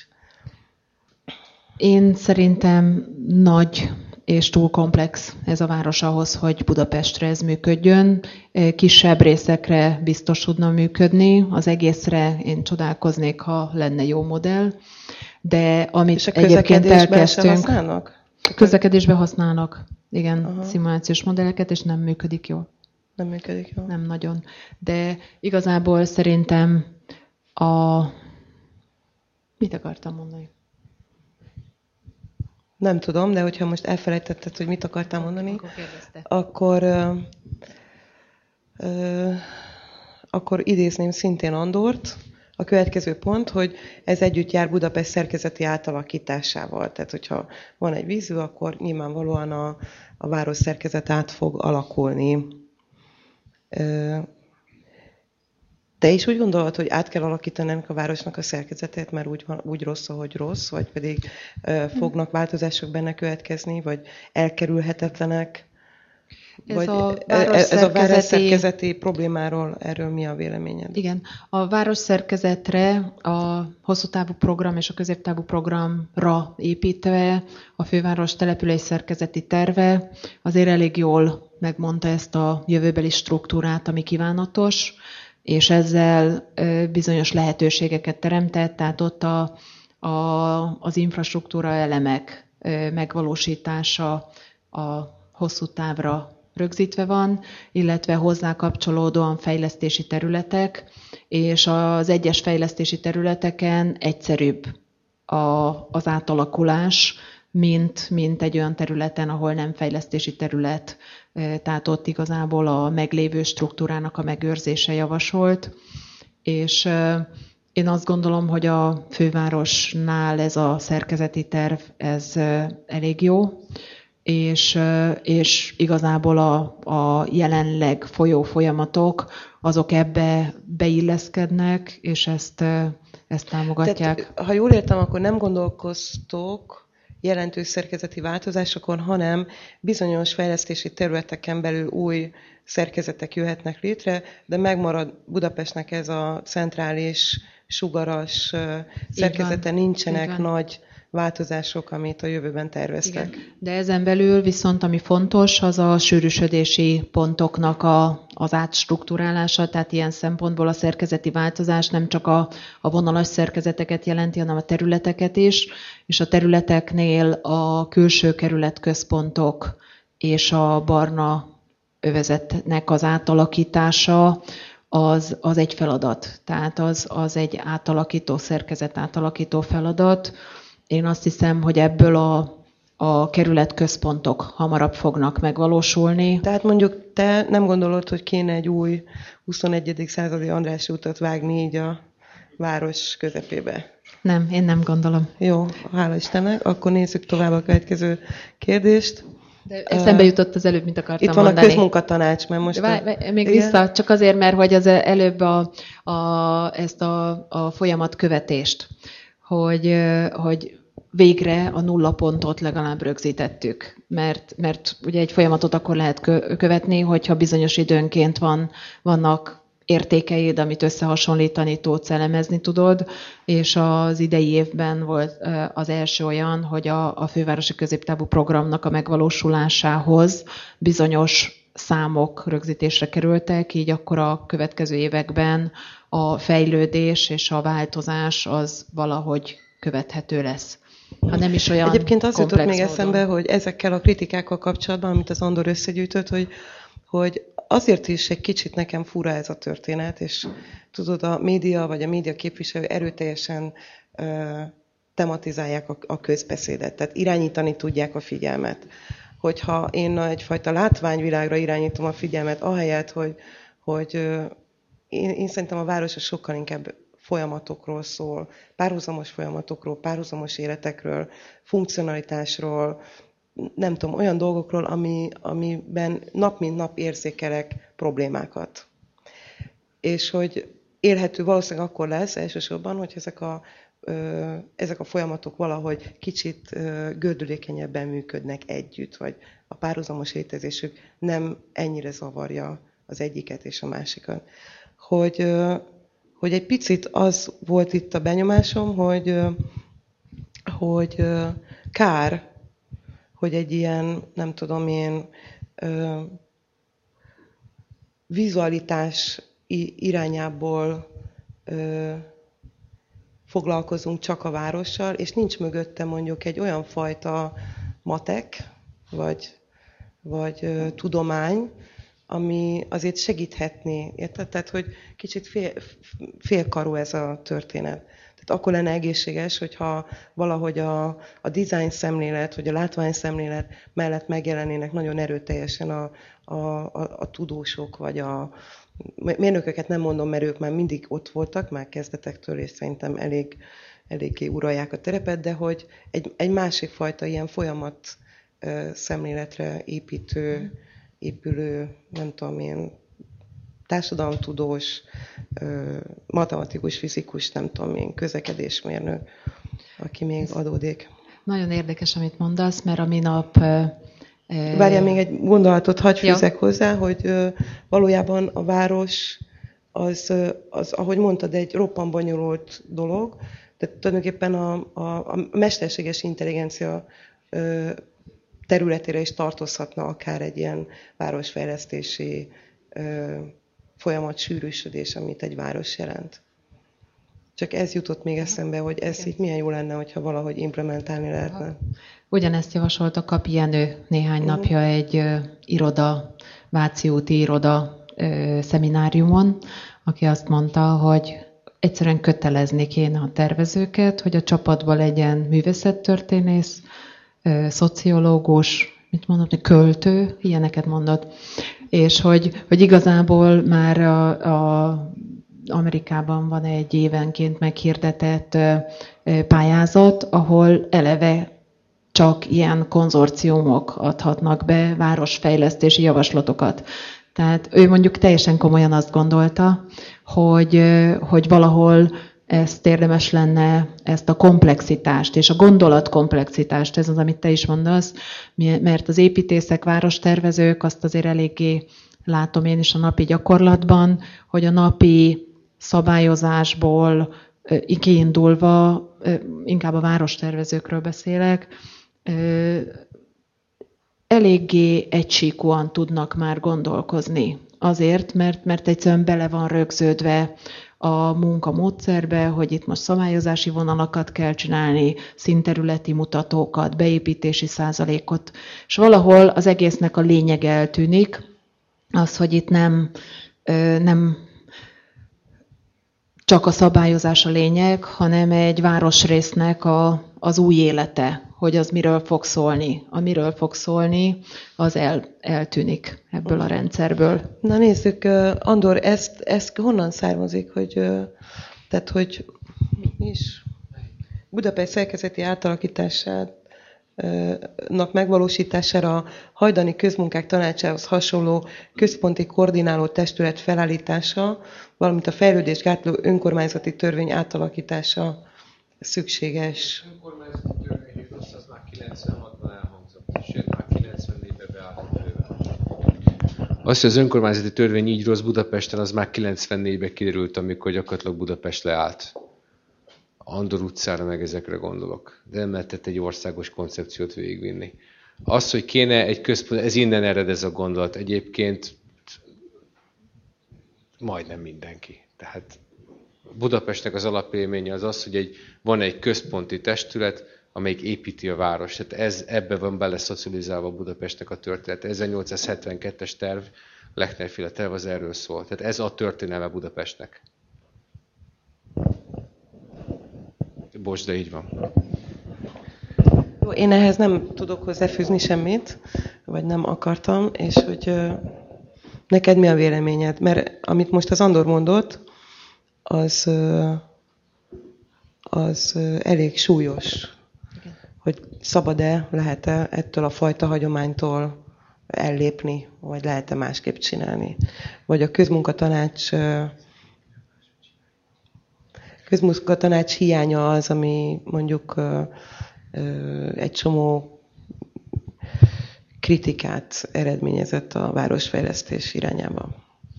Én szerintem nagy és túl komplex ez a város ahhoz, hogy Budapestre ez működjön. Kisebb részekre biztos tudna működni, az egészre én csodálkoznék, ha lenne jó modell. De amit és a egyébként elkezdtünk... használnak? A közlekedésben használnak, igen, aha, szimulációs modelleket, és nem működik jól. Nem működik jól. Nem nagyon. De igazából szerintem a... Mit akartam mondani? Nem tudom, de hogyha most elfelejtetted, hogy mit akartál mondani, akkor, akkor, ö, ö, akkor idézném szintén Andort, A következő pont, hogy ez együtt jár Budapest szerkezeti átalakításával. Tehát, hogyha van egy vízió, akkor nyilvánvalóan a, a város szerkezet át fog alakulni. Te is úgy gondolod, hogy át kell alakítani ennek a városnak a szerkezetét, mert úgy, van, úgy rossz, ahogy rossz, vagy pedig fognak változások benne következni, vagy elkerülhetetlenek? Ez Vagy a ez a város szerkezeti... szerkezeti problémáról, erről mi a véleményed? Igen, a város szerkezetre a hosszú távú program és a középtávú programra építve a főváros település szerkezeti terve azért elég jól megmondta ezt a jövőbeli struktúrát, ami kívánatos, és ezzel bizonyos lehetőségeket teremtett, tehát ott a, a, az infrastruktúra elemek megvalósítása a hosszú távra rögzítve van, illetve hozzá kapcsolódóan fejlesztési területek, és az egyes fejlesztési területeken egyszerűbb a, az átalakulás, mint, mint egy olyan területen, ahol nem fejlesztési terület, tehát ott igazából a meglévő struktúrának a megőrzése javasolt, és én azt gondolom, hogy a fővárosnál ez a szerkezeti terv, ez elég jó, és, és igazából a, a jelenleg folyó folyamatok, azok ebbe beilleszkednek, és ezt, ezt támogatják. Tehát, ha jól értem, akkor nem gondolkoztok jelentős szerkezeti változásokon, hanem bizonyos fejlesztési területeken belül új szerkezetek jöhetnek létre, de megmarad Budapestnek ez a centrális, sugaras szerkezete, nincsenek nagy változások, amit a jövőben terveztek. Igen. De ezen belül viszont ami fontos, az a sűrűsödési pontoknak a, az átstruktúrálása, tehát ilyen szempontból a szerkezeti változás nem csak a, a vonalas szerkezeteket jelenti, hanem a területeket is, és a területeknél a külső kerületközpontok és a barna övezetnek az átalakítása, az, az egy feladat. Tehát az, az egy átalakító, szerkezet átalakító feladat. Én azt hiszem, hogy ebből a, a kerületközpontok hamarabb fognak megvalósulni. Tehát mondjuk te nem gondolod, hogy kéne egy új huszonegyedik századi Andrássy utat vágni így a város közepébe? Nem, én nem gondolom. Jó, hála Istennek. Akkor nézzük tovább a következő kérdést. De eszembe jutott az előbb, mint akartam Itt van mondani. a közmunkatanács, mert most... Várj, várj, még igen? Vissza, csak azért, mert hogy az előbb a, a, ezt a, a folyamat követést, hogy, hogy végre a nulla pontot legalább rögzítettük. Mert, mert ugye egy folyamatot akkor lehet követni, hogyha bizonyos időnként van, vannak értékeid, amit összehasonlítani tudsz, elemezni tudod, és az idei évben volt az első olyan, hogy a, a fővárosi középtávú programnak a megvalósulásához bizonyos számok rögzítésre kerültek, így akkor a következő években a fejlődés és a változás az valahogy követhető lesz. Ha nem is olyan Egyébként az jutott még módon. eszembe, hogy ezekkel a kritikákkal kapcsolatban, amit az Andor összegyűjtött, hogy, hogy azért is egy kicsit nekem fura ez a történet, és tudod, a média vagy a média képviselő erőteljesen uh, tematizálják a, a közbeszédet, tehát irányítani tudják a figyelmet. Hogyha én egyfajta látványvilágra irányítom a figyelmet, ahelyett, hogy, hogy uh, én, én szerintem a város sokkal inkább folyamatokról szól, párhuzamos folyamatokról, párhuzamos életekről, funkcionalitásról, nem tudom, olyan dolgokról, ami, amiben nap mint nap érzékelek problémákat. És hogy élhető valószínűleg akkor lesz elsősorban, hogy ezek a, ö, ezek a folyamatok valahogy kicsit ö, gördülékenyebben működnek együtt, vagy a párhuzamos létezésük nem ennyire zavarja az egyiket és a másikat. Hogy, ö, hogy egy picit az volt itt a benyomásom, hogy, ö, hogy ö, kár, hogy egy ilyen, nem tudom én, ö, vizualitás irányából ö, foglalkozunk csak a várossal, és nincs mögötte mondjuk egy olyan fajta matek, vagy, vagy ö, tudomány, ami azért segíthetné, érted? Tehát, hogy kicsit fél, félkarú ez a történet. Tehát Tehát akkor lenne egészséges, hogyha valahogy a, a design szemlélet, vagy a látvány szemlélet mellett megjelennének nagyon erőteljesen a, a, a, a tudósok, vagy a mérnököket nem mondom, mert ők már mindig ott voltak, már kezdetektől, és szerintem elég, eléggé uralják a terepet, de hogy egy, egy másik fajta ilyen folyamat szemléletre építő, épülő, nem tudom én, társadalomtudós, matematikus, fizikus, nem tudom én, közlekedésmérnök, aki még adódik. Nagyon érdekes, amit mondasz, mert a minap... Várjál, még egy gondolatot hagy fűzek ja. hozzá, hogy valójában a város az, az, ahogy mondtad, egy roppant bonyolult dolog, de tulajdonképpen a, a, a mesterséges intelligencia területére is tartozhatna akár egy ilyen városfejlesztési folyamat sűrűsödés, amit egy város jelent. Csak ez jutott még eszembe, hogy ez így milyen jó lenne, hogyha valahogy implementálni lehetne. Ugyanezt javasolt a Kapi Jenő néhány uh-huh. napja egy uh, iroda, Váci úti iroda uh, szemináriumon, aki azt mondta, hogy egyszerűen kötelezni kéne a tervezőket, hogy a csapatban legyen művészettörténész, uh, szociológus, mit mondod, költő, ilyeneket mondott. És hogy, hogy igazából már a, a Amerikában van egy évenként meghirdetett pályázat, ahol eleve csak ilyen konzorciumok adhatnak be városfejlesztési javaslatokat. Tehát ő mondjuk teljesen komolyan azt gondolta, hogy, hogy valahol ezt érdemes lenne, ezt a komplexitást, és a gondolatkomplexitást, ez az, amit te is mondasz, mert az építészek, várostervezők, azt azért eléggé látom én is a napi gyakorlatban, hogy a napi szabályozásból kiindulva, inkább a várostervezőkről beszélek, eléggé egysíkúan tudnak már gondolkozni. Azért, mert, mert egyszerűen bele van rögződve a munkamódszerbe, hogy itt most szabályozási vonalakat kell csinálni, színterületi mutatókat, beépítési százalékot, és valahol az egésznek a lényege eltűnik, az, hogy itt nem, nem csak a szabályozás a lényeg, hanem egy városrésznek a, az új élete, hogy az miről fog szólni. A miről fog szólni, az el, eltűnik ebből a rendszerből. Na nézzük, Andor, ezt, ezt honnan származik, hogy, tehát, hogy mi is Budapest szerkezeti átalakításának megvalósítására a Hajdani Közmunkák Tanácsához hasonló központi koordináló testület felállítása, valamint a fejlődést gátló önkormányzati törvény átalakítása szükséges. Önkormányzati törvény, rossz, az már kilencvenhatban elhangzott, sőt már kilencvennégyben beállt bőven. Az, hogy az önkormányzati törvény így rossz Budapesten, az már kilencvennégyben kiderült, amikor gyakorlatilag Budapest leállt. Andor utcára meg ezekre gondolok. De nem lehetett egy országos koncepciót végigvinni. Az, hogy kéne egy központ, ez innen ered ez a gondolat. Egyébként majdnem mindenki. Tehát Budapestnek az alapélménye az az, hogy egy, van egy központi testület, amelyik építi a város. Tehát ez, ebbe van beleszocializálva Budapestnek a történet. ezernyolcszázhetvenkettes terv, Lechner-féle terv az erről szól. Tehát ez a történelme Budapestnek. Bocs, de így van. Én ehhez nem tudok hozzáfűzni semmit, vagy nem akartam, és hogy neked mi a véleményed? Mert amit most az Andor mondott, az, az elég súlyos. Igen. Hogy szabad-e, lehet-e ettől a fajta hagyománytól ellépni, vagy lehet-e másképp csinálni? Vagy a közmunkatanács, közmunkatanács hiánya az, ami mondjuk egy csomó kritikát eredményezett a városfejlesztés irányába.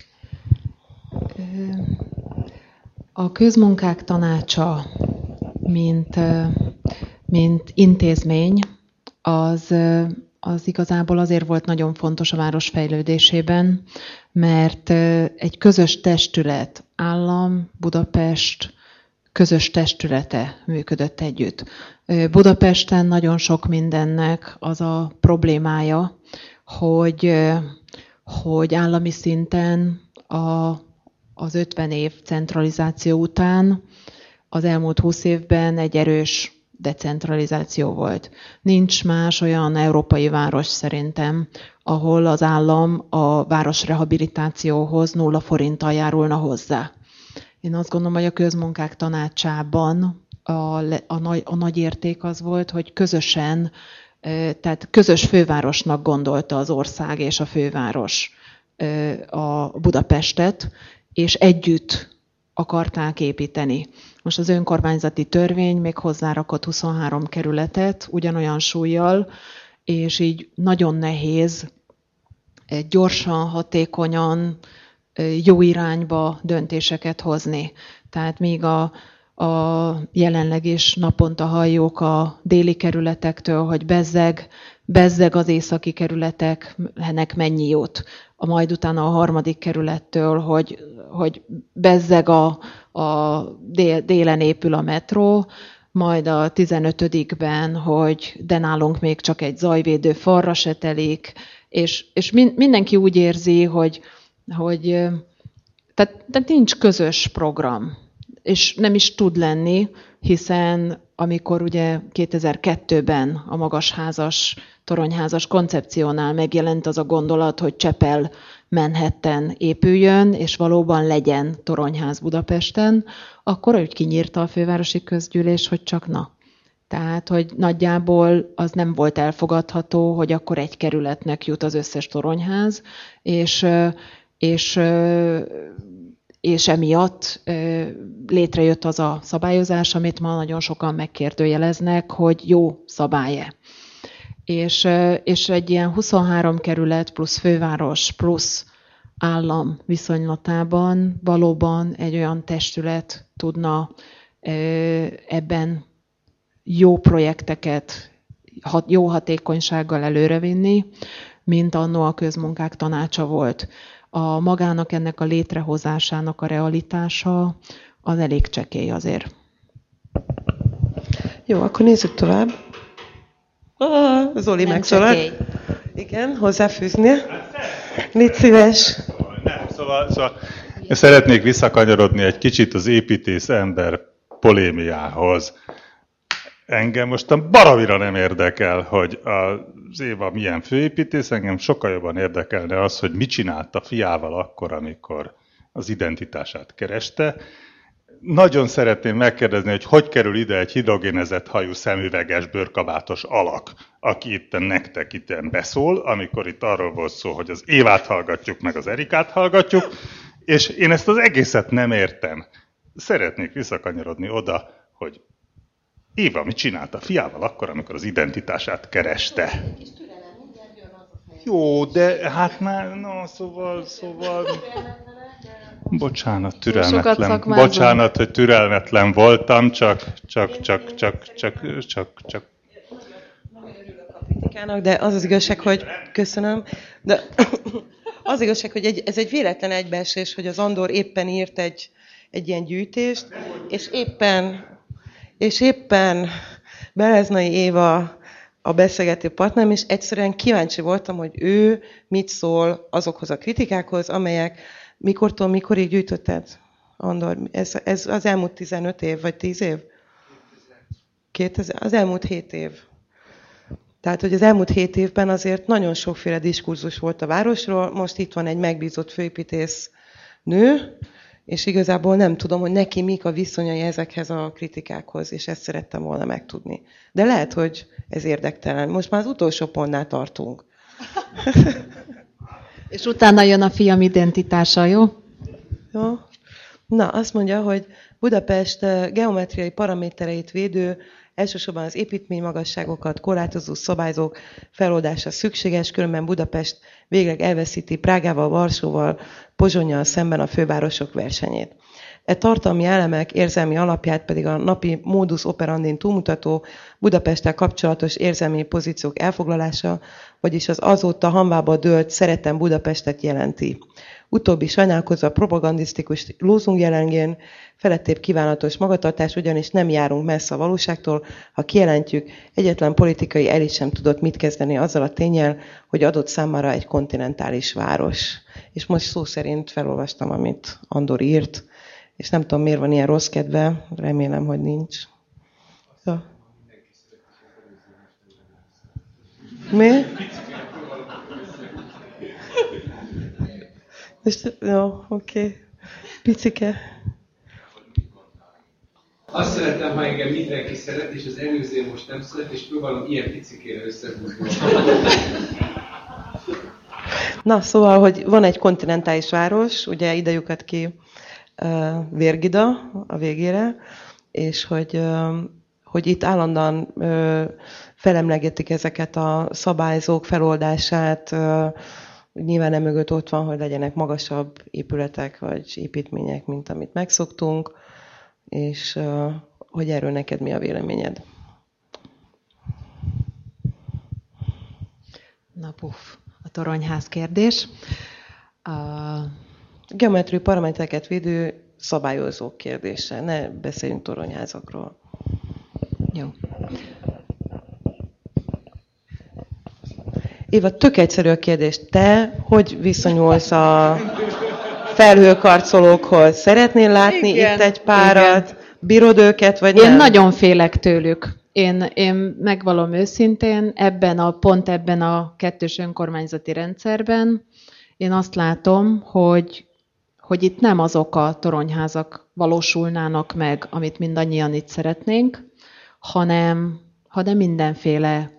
A közmunkák tanácsa, mint, mint intézmény, az, az igazából azért volt nagyon fontos a város fejlődésében, mert egy közös testület, állam, Budapest közös testülete működött együtt. Budapesten nagyon sok mindennek az a problémája, hogy, hogy állami szinten a, az ötven év centralizáció után az elmúlt húsz évben egy erős decentralizáció volt. Nincs más olyan európai város szerintem, ahol az állam a városrehabilitációhoz nulla forinttal járulna hozzá. Én azt gondolom, hogy a közmunkák tanácsában a, a, nagy, a nagy érték az volt, hogy közösen, tehát közös fővárosnak gondolta az ország és a főváros a Budapestet, és együtt akarták építeni. Most az önkormányzati törvény még hozzárakott huszonhárom kerületet ugyanolyan súllyal, és így nagyon nehéz gyorsan, hatékonyan, jó irányba döntéseket hozni. Tehát míg a, a jelenleg is naponta halljuk a déli kerületektől, hogy bezzeg, bezzeg az északi kerületeknek mennyi jut. A majd utána a harmadik kerülettől, hogy, hogy bezzeg a, a dél, délen épül a metró, majd a tizenötödikben, hogy de nálunk még csak egy zajvédő falra se telik, és, és mindenki úgy érzi, hogy, hogy tehát, tehát nincs közös program, és nem is tud lenni, hiszen amikor ugye kétezer-kettőben a magasházas, toronyházas koncepciónál megjelent az a gondolat, hogy Csepel Manhattan épüljön, és valóban legyen toronyház Budapesten, akkor úgy kinyírta a fővárosi közgyűlés, hogy csak na. Tehát, hogy nagyjából az nem volt elfogadható, hogy akkor egy kerületnek jut az összes toronyház, és, és, és emiatt létrejött az a szabályozás, amit ma nagyon sokan megkérdőjeleznek, hogy jó szabály-e. És, és egy ilyen huszonhárom kerület plusz főváros plusz állam viszonylatában valóban egy olyan testület tudna ebben jó projekteket jó hatékonysággal előrevinni, mint annó a közmunkák tanácsa volt. A magának ennek a létrehozásának a realitása az elég csekély azért. Jó, akkor nézzük tovább. Ah, Zoli megszólalt. Igen, hozzáfűzni. Légy szíves. Nem, szóval, szóval szeretnék visszakanyarodni egy kicsit az építész ember polémiához. Engem most a baromira nem érdekel, hogy az Éva milyen főépítész, engem sokkal jobban érdekelne az, hogy mit csinált a fiával akkor, amikor az identitását kereste. Nagyon szeretném megkérdezni, hogy hogy kerül ide egy hidrogénezett hajú szemüveges bőrkabátos alak, aki itt nektek itt beszól, amikor itt arról volt szó, hogy az Évát hallgatjuk, meg az Erikát hallgatjuk, és én ezt az egészet nem értem. Szeretnék visszakanyarodni oda, hogy Éva mit csinált a fiával akkor, amikor az identitását kereste? Jó, de hát már, no, szóval, szóval... Bocsánat, türelmetlen. Bocsánat, hogy türelmetlen voltam, csak, csak, csak, csak, csak, csak, csak. Nagyon örülök a kritikának, de az az igazság, hogy köszönöm, de az igazság, hogy egy, ez egy véletlen egybeesés, hogy az Andor éppen írt egy, egy ilyen gyűjtést, és éppen, és éppen Beleznai Éva a beszélgető partnerem, és egyszerűen kíváncsi voltam, hogy ő mit szól azokhoz a kritikákhoz, amelyek mikortól mikorig gyűjtötted, Andor? Ez, ez az elmúlt tizenöt év, vagy tíz év? kétezer, az elmúlt hét év. Tehát, hogy az elmúlt hét évben azért nagyon sokféle diskurzus volt a városról, most itt van egy megbízott főépítész nő, és igazából nem tudom, hogy neki mik a viszonyai ezekhez a kritikákhoz, és ezt szerettem volna megtudni. De lehet, hogy ez érdektelen. Most már az utolsó pontnál tartunk. És utána jön a fiam identitása, jó? Jó. Na, azt mondja, hogy Budapest geometriai paramétereit védő, elsősorban az építménymagasságokat korlátozó szabályzók feloldása szükséges, különben Budapest végleg elveszíti Prágával, Varsóval, Pozsonnyal szemben a fővárosok versenyét. E tartalmi elemek érzelmi alapját pedig a napi modus operandin túlmutató Budapesttel kapcsolatos érzelmi pozíciók elfoglalása, vagyis az azóta hamvába dőlt szeretem Budapestet jelenti. Utóbbi sajnálkozva propagandisztikus lózung jelengén felettébb kívánatos magatartás, ugyanis nem járunk messze a valóságtól, ha kijelentjük, egyetlen politikai elit sem tudott mit kezdeni azzal a ténnyel, hogy adott számára egy kontinentális város. És most szó szerint felolvastam, amit Andor írt. és nem tudom, miért van ilyen rossz kedve, remélem, hogy nincs. Ja. Mi? Most, jó, oké. Okay. Picike. Azt szeretem, ha engem mindenki szeret, és az előző most nem szeret, és próbálom ilyen picikére összehúzni. Na, szóval, hogy van egy kontinentális város, ugye ide lyukat ki uh, Vérgida a végére, és hogy, uh, hogy itt állandóan uh, felemlegetik ezeket a szabályzók feloldását, uh, nyilván nem mögött ott van, hogy legyenek magasabb épületek vagy építmények, mint amit megszoktunk, és uh, hogy erről neked mi a véleményed? Na puff, a toronyház kérdés. A... Geometriai paramétereket védő szabályozók kérdése. Ne beszéljünk toronyházakról. Jó. Éva, tök egyszerű a kérdés. Te hogy viszonyulsz a felhőkarcolókhoz? Szeretnél látni igen, itt egy párat? Igen. Bírod őket, vagy én nem? Én nagyon félek tőlük. Én, én megvallom őszintén, ebben a, pont ebben a kettős önkormányzati rendszerben én azt látom, hogy, hogy itt nem azok a toronyházak valósulnának meg, amit mindannyian itt szeretnénk, hanem, hanem mindenféle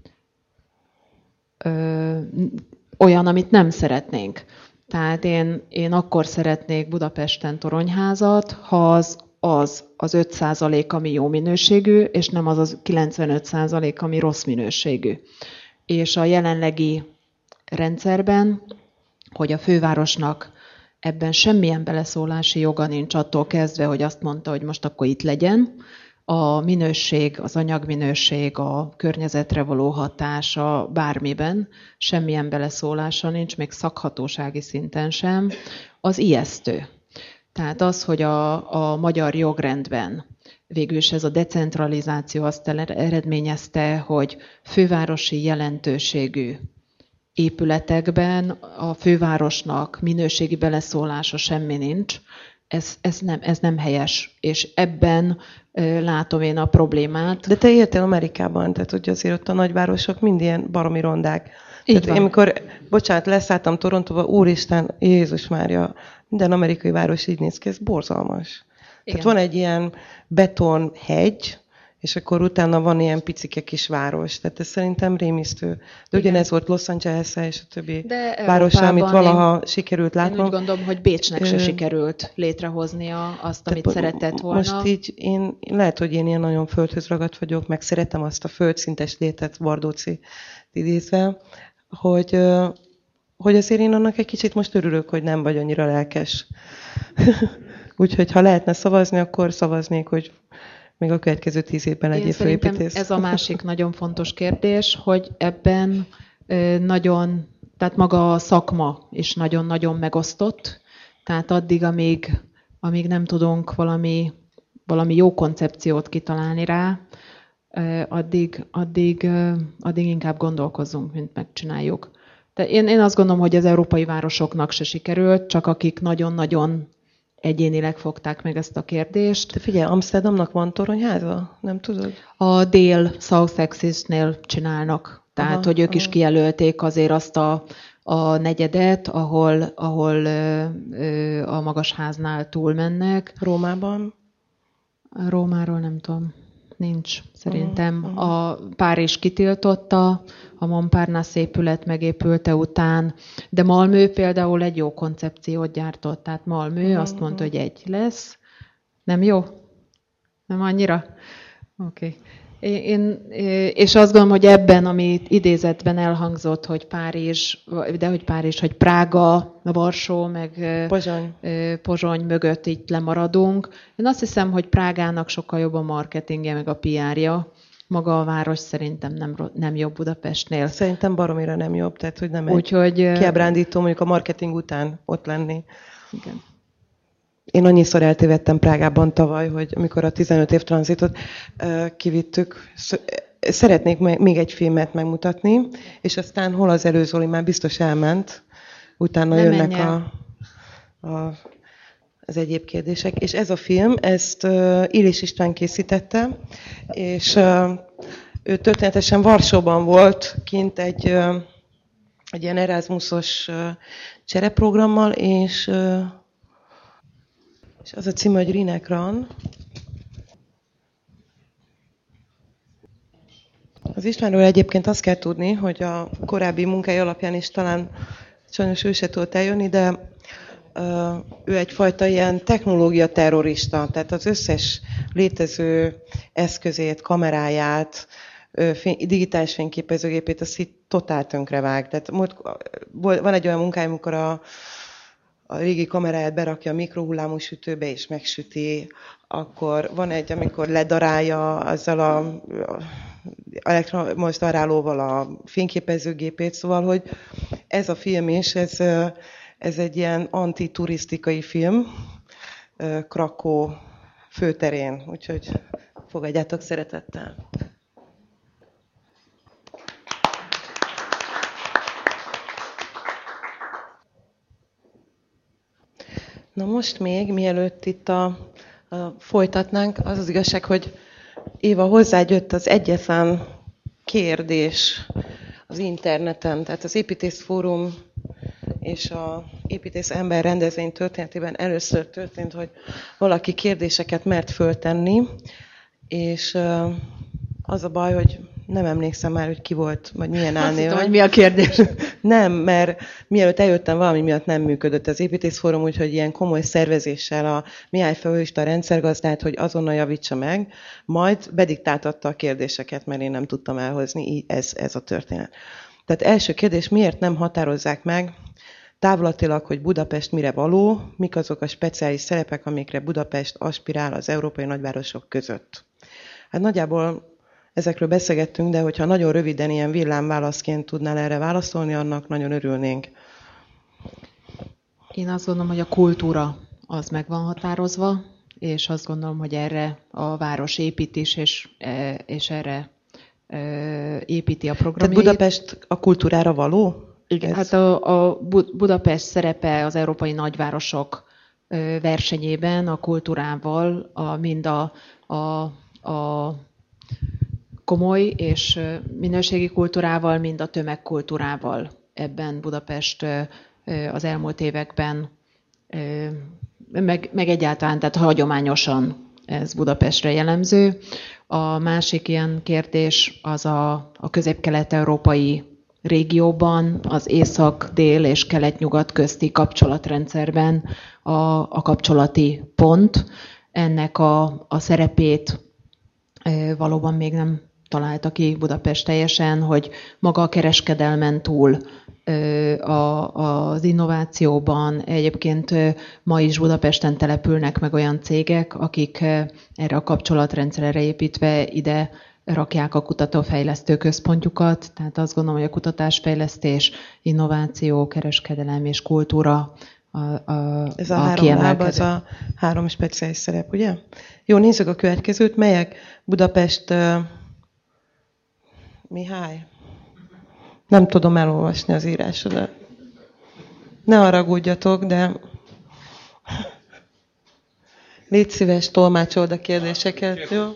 ö, olyan, amit nem szeretnénk. Tehát én, én akkor szeretnék Budapesten toronyházat, ha az az az öt százalék, ami jó minőségű, és nem az az kilencvenöt százalék, ami rossz minőségű. És a jelenlegi rendszerben, hogy a fővárosnak ebben semmilyen beleszólási joga nincs attól kezdve, hogy azt mondta, hogy most akkor itt legyen, a minőség, az anyagminőség, a környezetre való hatása bármiben semmilyen beleszólása nincs, még szakhatósági szinten sem, az ijesztő. Tehát az, hogy a, a magyar jogrendben végül is ez a decentralizáció azt eredményezte, hogy fővárosi jelentőségű épületekben a fővárosnak minőségi beleszólása semmi nincs, ez, ez, nem, ez nem helyes, és ebben ö, látom én a problémát. De te éltél Amerikában, tehát hogy azért ott a nagyvárosok mind ilyen baromi rondák. Tehát én amikor, bocsánat, leszálltam Torontóba, úristen, Jézus Mária, minden amerikai város így néz ki, ez borzalmas. Igen. Tehát van egy ilyen betonhegy, és akkor utána van ilyen picike kis város. Tehát ez szerintem rémisztő. De ugyanez volt Los Angeles-el és a többi várossal, amit valaha én, sikerült látnom. Én úgy gondolom, hogy Bécsnek se sikerült létrehoznia azt, amit szeretett volna. Most így én, lehet, hogy én ilyen nagyon földhöz ragadt vagyok, meg szeretem azt a földszintes létet, Bardóci idézve, hogy, hogy azért én annak egy kicsit most örülök, hogy nem vagy annyira lelkes. Úgyhogy ha lehetne szavazni, akkor szavaznék, hogy még a következő tíz évben legyél főépítész. Ez a másik nagyon fontos kérdés, hogy ebben nagyon, tehát maga a szakma is nagyon-nagyon megosztott, tehát addig, amíg, amíg nem tudunk valami, valami jó koncepciót kitalálni rá, addig, addig, addig inkább gondolkozzunk, mint megcsináljuk. De én, én azt gondolom, hogy az európai városoknak se sikerült, csak akik nagyon-nagyon egyénileg fogták meg ezt a kérdést. De figyelj, Amsterdamnak van toronyháza? Nem tudod? A dél South Axis-nél csinálnak. Tehát, aha, hogy ők aha. is kijelölték azért azt a, a negyedet, ahol, ahol ö, ö, a magasháznál túlmennek. Rómában? Rómáról nem tudom. Nincs, szerintem. Uh-huh, uh-huh. A Párizs kitiltotta, a Montparnasse épület megépülte után, de Malmö például egy jó koncepciót gyártott. Tehát Malmö uh-huh. azt mondta, hogy egy lesz. Nem jó? Nem annyira? Oké. Okay. Én, és azt gondolom, hogy ebben, ami idézetben elhangzott, hogy Párizs, de hogy Párizs, hogy Prága, Varsó, meg Pozsony. Pozsony mögött itt lemaradunk. Én azt hiszem, hogy Prágának sokkal jobb a marketingje, meg a pé er-ja. Maga a város szerintem nem, nem jobb Budapestnél. Szerintem baromira nem jobb, tehát hogy nem Úgy, egy hogy, kiábrándító mondjuk a marketing után ott lenni. Igen. Én annyiszor eltévedtem Prágában tavaly, hogy amikor a tizenöt év tranzitot uh, kivittük, szeretnék még egy filmet megmutatni, és aztán hol az előzóli már biztos elment, utána nem jönnek a, a az egyéb kérdések. És ez a film, ezt uh, Illés István készítette, és uh, ő történetesen Varsóban volt kint egy, uh, egy ilyen Erasmusos uh, csereprogrammal, és, uh, és az a címe, hogy Rinekran. Az Istvánról egyébként azt kell tudni, hogy a korábbi munkája alapján is talán sajnos ő se tudott eljönni, de ő egyfajta ilyen technológia terrorista, tehát az összes létező eszközét, kameráját, digitális fényképezőgépét, azt így totál tönkrevág. Tehát van egy olyan munkája, amikor a, a régi kameráját berakja a mikrohullámú sütőbe és megsüti, akkor van egy, amikor ledarálja azzal a elektromos darálóval a fényképezőgépét, szóval, hogy ez a film is, ez, ez egy ilyen antiturisztikai film Krakó főterén, úgyhogy fogadjátok szeretettel. Na most még, mielőtt itt a, a folytatnánk, az az igazság, hogy Éva, hozzád jött az egyetlen kérdés az interneten, tehát az Építész Fórum és a Építész Ember rendezvény történetében először történt, hogy valaki kérdéseket mert föltenni, és az a baj, hogy nem emlékszem már, hogy ki volt, vagy milyen állnél. Azt hittem, hogy mi a kérdés. Nem, mert mielőtt eljöttem, valami miatt nem működött az Építészfórum, úgyhogy ilyen komoly szervezéssel a Mihály felhívta a rendszergazdát, hogy azonnal javítsa meg, majd bediktáltatta a kérdéseket, mert én nem tudtam elhozni, így ez, ez a történet. Tehát első kérdés, miért nem határozzák meg távlatilag, hogy Budapest mire való, mik azok a speciális szerepek, amikre Budapest aspirál az európai nagyvárosok között. Hát nagyjából ezekről beszélgettünk, de hogyha nagyon röviden ilyen villámválaszként tudnál erre válaszolni, annak nagyon örülnénk. Én azt gondolom, hogy a kultúra az meg van határozva, és azt gondolom, hogy erre a város épít is, és, és erre építi a programjait. Tehát Budapest a kultúrára való? Igen, ez... hát a, a Budapest szerepe az európai nagyvárosok versenyében a kultúrával, a, mind a, a, a komoly és minőségi kultúrával, mind a tömegkultúrával. Ebben Budapest az elmúlt években, meg, meg egyáltalán, tehát hagyományosan ez Budapestre jellemző. A másik ilyen kérdés az a, a közép-kelet-európai régióban, az észak, dél és kelet-nyugat közti kapcsolatrendszerben a, a kapcsolati pont. Ennek a, a szerepét valóban még nem találta ki Budapest teljesen, hogy maga a kereskedelmen túl az innovációban egyébként ma is Budapesten települnek meg olyan cégek, akik erre a kapcsolatrendszerre építve ide rakják a kutatófejlesztő központjukat. Tehát azt gondolom, hogy a kutatásfejlesztés, innováció, kereskedelem és kultúra a, a, ez a, a három láb, az a három speciális szerep, ugye? Jó, nézzük a következőt. Melyek Budapest... Uh, Mihály? Nem tudom elolvasni az írásodat. Ne haragudjatok, de... Légy szíves, tolmácsold a kérdéseket, jó?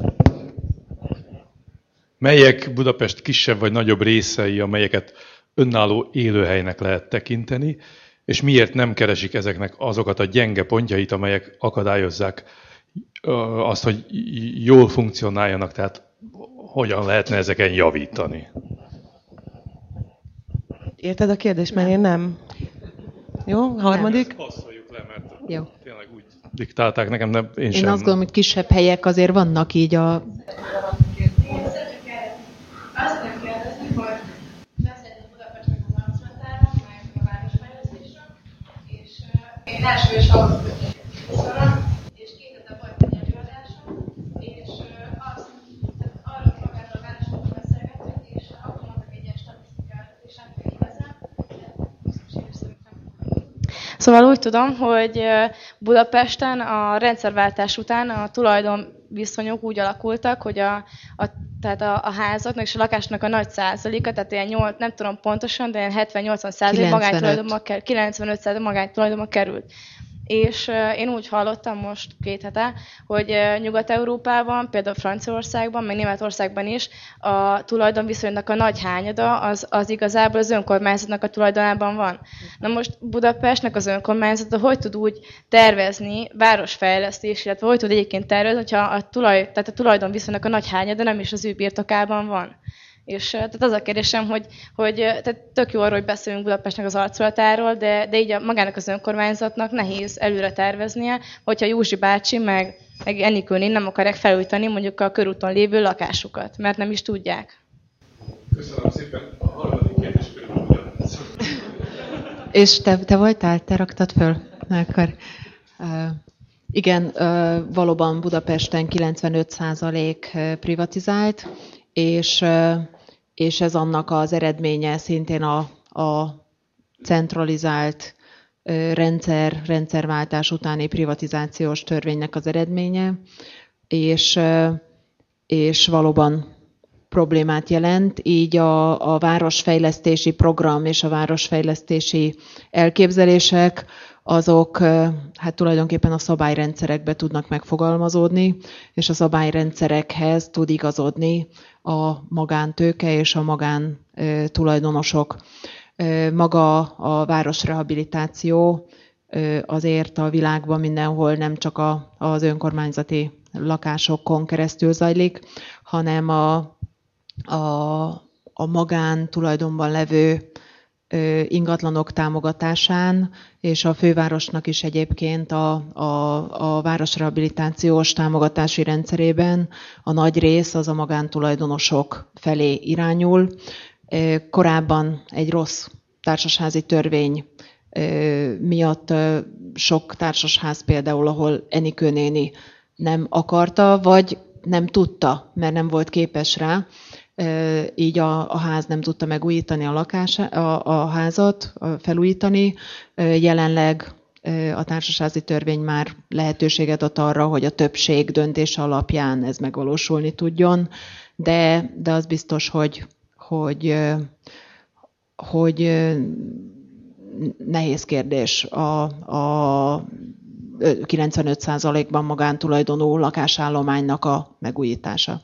Melyek Budapest kisebb vagy nagyobb részei, amelyeket önálló élőhelynek lehet tekinteni, és miért nem keresik ezeknek azokat a gyenge pontjait, amelyek akadályozzák azt, hogy jól funkcionáljanak, tehát hogyan lehetne ezeken javítani? Érted a kérdést, mert én nem. Jó, harmadik? Passzoljuk le, mert jó. Tényleg úgy diktálták nekem, de én, én sem. Én azt gondolom, hogy kisebb helyek azért vannak így a... Azt nem kérdezni, hogy beszéltünk Budapestnek az arculatára, meg a városfejlesztésről, és én első és harmadik és két hete volt egy előadásom, és azt, arról magáról a városokról beszélgettünk, és akkor mondtak egy ilyen statisztikát, és nem kérdezem, Szóval úgy tudom, hogy Budapesten a rendszerváltás után a tulajdonviszonyok úgy alakultak, hogy a, a, tehát a, a házaknak és a lakásnak a nagy százaléka, tehát ilyen nyolc, nem tudom pontosan, de ilyen hetven-nyolcvan százalék magánytulajdonba került, kilencvenöt százalék magánytulajdonba került. És én úgy hallottam most két hete, hogy Nyugat-Európában, például Franciaországban, meg Németországban is a tulajdonviszonynak a nagy hányada az, az igazából az önkormányzatnak a tulajdonában van. Na most Budapestnek az önkormányzata hogy tud úgy tervezni városfejlesztés, illetve hogy tud egyébként tervezni, hogyha a, tulaj, tehát a tulajdonviszonynak a nagy hányada nem is az ő birtokában van. És tehát az a kérdésem, hogy, hogy tehát tök jó arról, hogy beszélünk Budapestnek az arculatáról, de, de így a, magának az önkormányzatnak nehéz előre terveznie, hogyha Józsi bácsi meg, meg Enikőnél nem akarják felújítani mondjuk a körúton lévő lakásukat, mert nem is tudják. Köszönöm szépen. A harmadik kérdés körülbelül. És te, te voltál? Te raktad föl? Na, akkor, uh, igen, uh, valóban Budapesten kilencvenöt százalék privatizált, és uh, és ez annak az eredménye szintén a, a centralizált rendszer, rendszerváltás utáni privatizációs törvénynek az eredménye, és, és valóban problémát jelent, így a, a városfejlesztési program és a városfejlesztési elképzelések, azok hát tulajdonképpen a szabályrendszerekbe tudnak megfogalmazódni, és a szabályrendszerekhez tud igazodni a magántőke és a magán tulajdonosok. Maga a városrehabilitáció azért a világban mindenhol nem csak a, az önkormányzati lakásokon keresztül zajlik, hanem a, a, a magán tulajdonban levő ingatlanok támogatásán, és a fővárosnak is egyébként a, a, a városrehabilitációs támogatási rendszerében a nagy rész az a magántulajdonosok felé irányul. Korábban egy rossz társasházi törvény miatt sok társasház például, ahol Enikő néni nem akarta, vagy nem tudta, mert nem volt képes rá, így a, a ház nem tudta megújítani a, lakás, a, a házat, felújítani. Jelenleg a társasházi törvény már lehetőséget ad arra, hogy a többség döntése alapján ez megvalósulni tudjon, de, de az biztos, hogy, hogy, hogy nehéz kérdés a, a kilencvenöt százalékban magántulajdonú lakásállománynak a megújítása.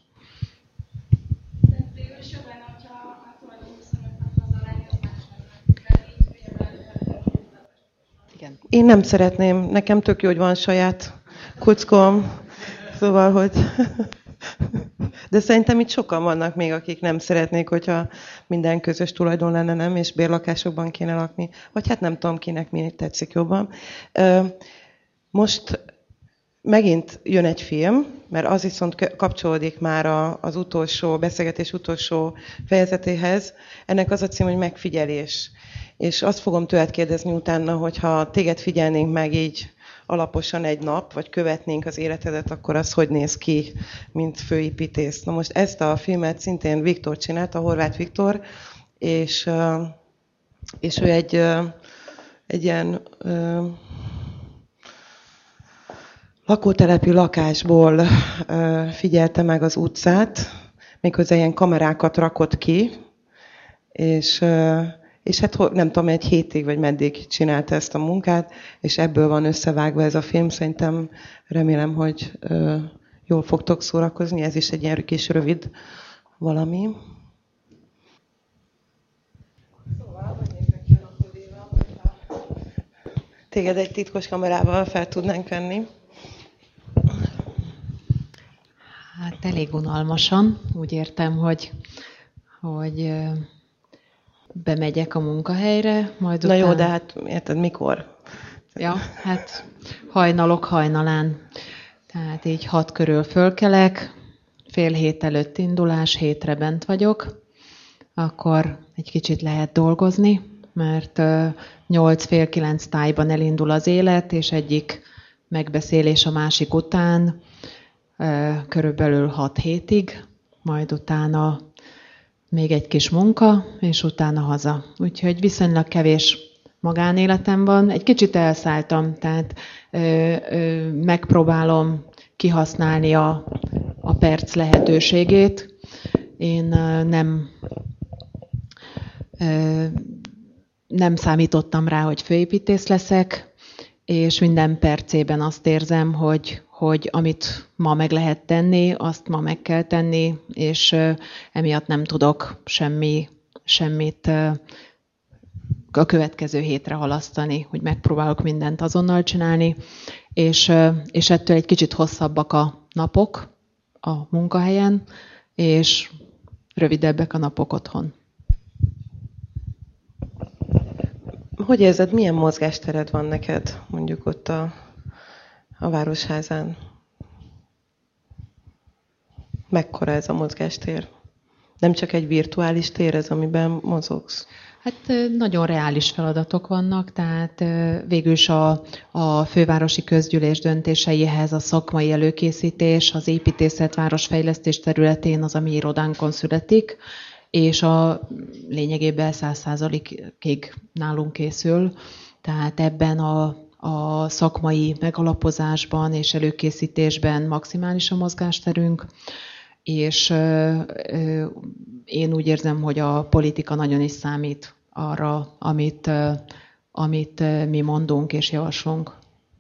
Én nem szeretném, nekem tök jó, hogy van saját kuckóm, szóval, hogy... De szerintem itt sokan vannak még, akik nem szeretnék, hogyha minden közös tulajdon lenne, nem, és bérlakásokban kéne lakni. Vagy hát nem tudom, kinek mi tetszik jobban. Most megint jön egy film, mert az viszont kapcsolódik már az utolsó, beszélgetés utolsó fejezetéhez. Ennek az a cím, hogy megfigyelés. És azt fogom tőled kérdezni utána, hogyha téged figyelnénk meg így alaposan egy nap, vagy követnénk az életedet, akkor az hogy néz ki, mint főépítész. Na most ezt a filmet szintén Viktor csinálta, Horváth Viktor, és, és ő egy, egy ilyen lakótelepi lakásból figyelte meg az utcát, méghozzá ilyen kamerákat rakott ki, és És hát nem tudom, egy hétig vagy meddig csinálta ezt a munkát, és ebből van összevágva ez a film. Szerintem remélem, hogy ö, jól fogtok szórakozni. Ez is egy ilyen kis rövid valami. Szóval, hogy néznek ki a napodéval, hogyha téged egy titkos kamerával fel tudnánk venni. Hát elég unalmasan. Úgy értem, hogy... hogy bemegyek a munkahelyre, majd Na utána... jó, de hát érted, mikor? Ja, hát hajnalok hajnalán. Tehát így hat körül fölkelek, fél hét előtt indulás, hétre bent vagyok, akkor egy kicsit lehet dolgozni, mert nyolc fél kilenc tájban elindul az élet, és egyik megbeszélés a másik után, körülbelül hat hétig, majd utána még egy kis munka, és utána haza. Úgyhogy viszonylag kevés magánéletem van. Egy kicsit elszálltam, tehát ö, ö, megpróbálom kihasználni a, a perc lehetőségét. Én ö, nem, ö, nem számítottam rá, hogy főépítész leszek, és minden percében azt érzem, hogy, hogy amit ma meg lehet tenni, azt ma meg kell tenni, és emiatt nem tudok semmi, semmit a következő hétre halasztani, hogy megpróbálok mindent azonnal csinálni, és, és ettől egy kicsit hosszabbak a napok a munkahelyen, és rövidebbek a napok otthon. Hogy érzed, milyen mozgástered van neked, mondjuk ott a, a Városházán? Mekkora ez a mozgástér? Nem csak egy virtuális tér ez, amiben mozogsz? Hát nagyon reális feladatok vannak, tehát végül is a, a fővárosi közgyűlés döntéseihez a szakmai előkészítés, az építészet, városfejlesztés területén az, ami irodánkon születik, és a lényegében száz százalékig nálunk készül. Tehát ebben a, a szakmai megalapozásban és előkészítésben maximális a mozgásterünk, és ö, ö, én úgy érzem, hogy a politika nagyon is számít arra, amit, ö, amit ö, mi mondunk és javaslunk.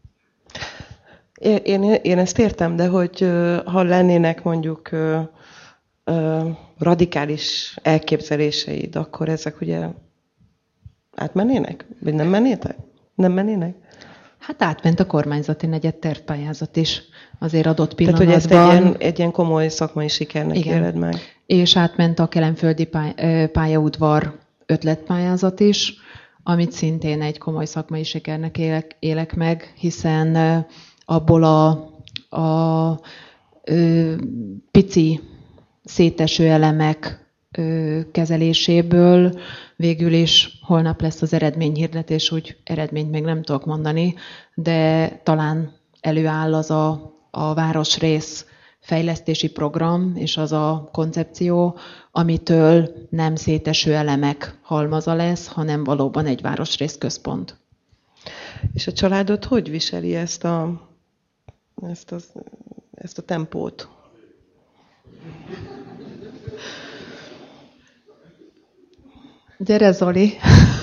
Én, én ezt értem, de hogy ha lennének mondjuk ö, ö, radikális elképzeléseid, akkor ezek ugye átmennének? Vagy nem mennétek? Nem mennének? Hát átment a kormányzati negyed tervpályázat is azért adott pillanatban. Tehát, hogy ezt egy ilyen, egy ilyen komoly szakmai sikernek igen. éled meg. És átment a kelenföldi pály- pályaudvar ötletpályázat is, amit szintén egy komoly szakmai sikernek élek, élek meg, hiszen abból a, a ö, pici széteső elemek ö, kezeléséből végül is holnap lesz az eredményhirdetés, úgy eredményt még nem tudok mondani, de talán előáll az a, a városrész fejlesztési program, és az a koncepció, amitől nem széteső elemek halmaza lesz, hanem valóban egy városrész központ. És a családod hogy viseli ezt a, ezt a, ezt a tempót? Gyere, Zoli!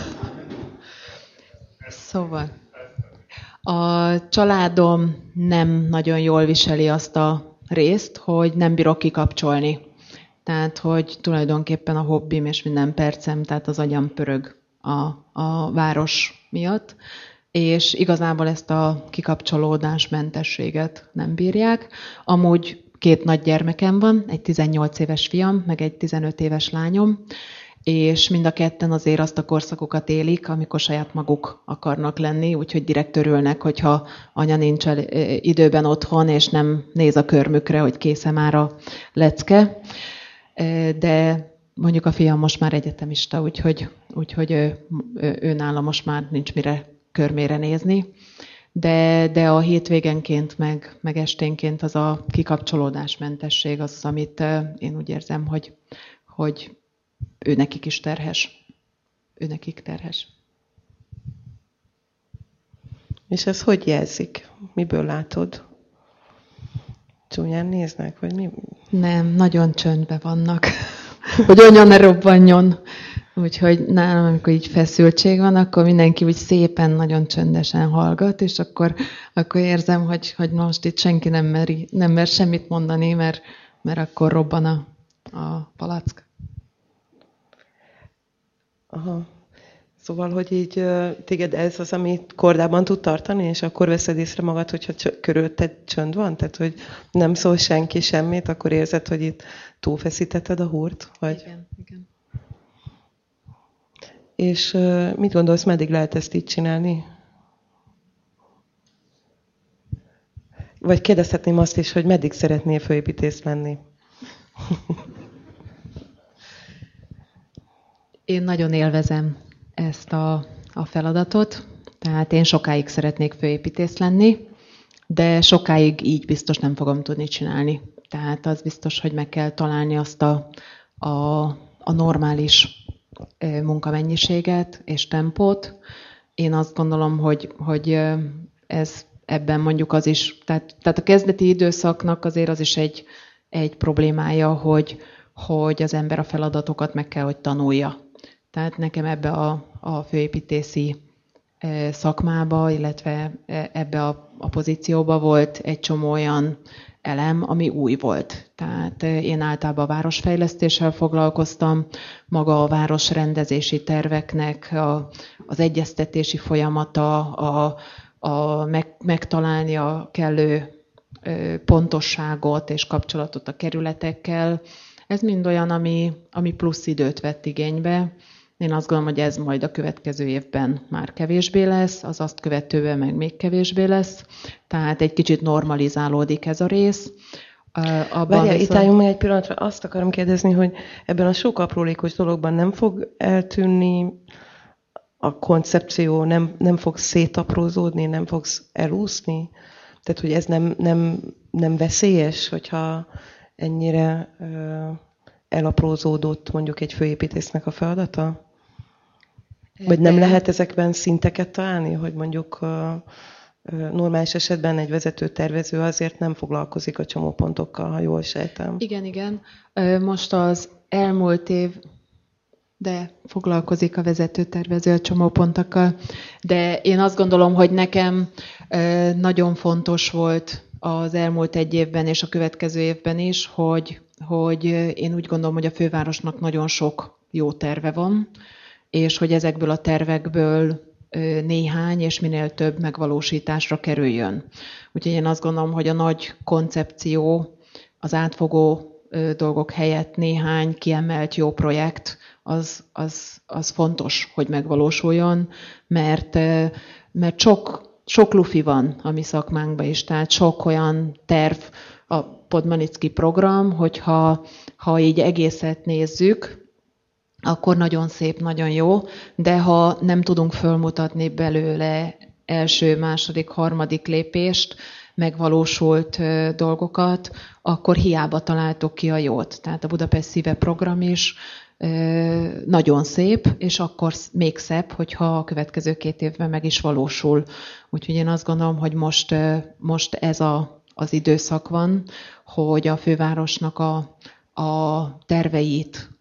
Szóval, a családom nem nagyon jól viseli azt a részt, hogy nem bírok kikapcsolni. Tehát, hogy tulajdonképpen a hobbim és minden percem, tehát az agyam pörög a, a város miatt, és igazából ezt a kikapcsolódásmentességet nem bírják. Amúgy két nagy gyermekem van, egy tizennyolc éves fiam, meg egy tizenöt éves lányom, és mind a ketten azért azt a korszakokat élik, amikor saját maguk akarnak lenni, úgyhogy direkt örülnek, hogyha anya nincs el, időben otthon, és nem néz a körmükre, hogy készen már a lecke. De mondjuk a fiam most már egyetemista, úgyhogy, úgyhogy ő, ő, ő nála most már nincs mire körmére nézni. De, de a hétvégenként, meg, meg esténként az a kikapcsolódásmentesség az, amit én úgy érzem, hogy, hogy ő nekik is terhes. Ő nekik terhes. És ez hogy jelzik? Miből látod? Csúnyán néznek, vagy mi? Nem, nagyon csöndbe vannak, hogy anya ne robbanjon. Úgyhogy nálam, amikor így feszültség van, akkor mindenki úgy szépen, nagyon csöndesen hallgat, és akkor, akkor érzem, hogy, hogy most itt senki nem, meri, nem mer semmit mondani, mert, mert akkor robban a, a palack. Aha. Szóval, hogy így téged ez az, amit kordában tud tartani, és akkor veszed észre magad, hogyha körülötted csönd van? Tehát, hogy nem szól senki semmit, akkor érzed, hogy itt túlfeszítetted a húrt? Vagy... Igen, igen. És mit gondolsz, meddig lehet ezt így csinálni? Vagy kérdezhetném azt is, hogy meddig szeretnél főépítész lenni? Én nagyon élvezem ezt a, a feladatot, tehát én sokáig szeretnék főépítész lenni, de sokáig így biztos nem fogom tudni csinálni. Tehát az biztos, hogy meg kell találni azt a, a, a normális munkamennyiséget és tempót. Én azt gondolom, hogy, hogy ez ebben mondjuk az is, tehát, tehát a kezdeti időszaknak azért az is egy, egy problémája, hogy, hogy az ember a feladatokat meg kell, hogy tanulja. Tehát nekem ebbe a, a főépítészi szakmába, illetve ebbe a, a pozícióba volt egy csomó olyan elem, ami új volt. Tehát én általában városfejlesztéssel foglalkoztam, maga a városrendezési terveknek a, az egyeztetési folyamata, a, a meg, megtalálni a kellő pontosságot és kapcsolatot a kerületekkel. Ez mind olyan, ami, ami plusz időt vett igénybe. Én azt gondolom, hogy ez majd a következő évben már kevésbé lesz, az azt követően meg még kevésbé lesz. Tehát egy kicsit normalizálódik ez a rész. Várjál, viszont... itt álljunk meg egy pillanatra. Azt akarom kérdezni, hogy ebben a sok aprólékos dologban nem fog eltűnni a koncepció, nem, nem fog szétaprózódni, nem fogsz elúszni? Tehát, hogy ez nem, nem, nem veszélyes, hogyha ennyire ö, elaprózódott mondjuk egy főépítésznek a feladata? Vagy nem lehet ezekben szinteket találni, hogy mondjuk ö, ö, normális esetben egy vezető tervező azért nem foglalkozik a csomópontokkal, ha jól sejtem? Igen, igen. Most az elmúlt év, de foglalkozik a vezető tervező a csomópontokkal, de én azt gondolom, hogy nekem nagyon fontos volt az elmúlt egy évben és a következő évben is, hogy, hogy én úgy gondolom, hogy a fővárosnak nagyon sok jó terve van, és hogy ezekből a tervekből néhány és minél több megvalósításra kerüljön. Úgyhogy én azt gondolom, hogy a nagy koncepció, az átfogó dolgok helyett néhány kiemelt jó projekt, az, az, az fontos, hogy megvalósuljon, mert, mert sok, sok lufi van a mi szakmánkban is, tehát sok olyan terv, a Podmanicki program, hogyha ha így egészet nézzük, akkor nagyon szép, nagyon jó, de ha nem tudunk fölmutatni belőle első, második, harmadik lépést, megvalósult dolgokat, akkor hiába találtok ki a jót. Tehát a Budapest Szíve program is nagyon szép, és akkor még szebb, hogyha a következő két évben meg is valósul. Úgyhogy én azt gondolom, hogy most, most ez a, az időszak van, hogy a fővárosnak a, a terveit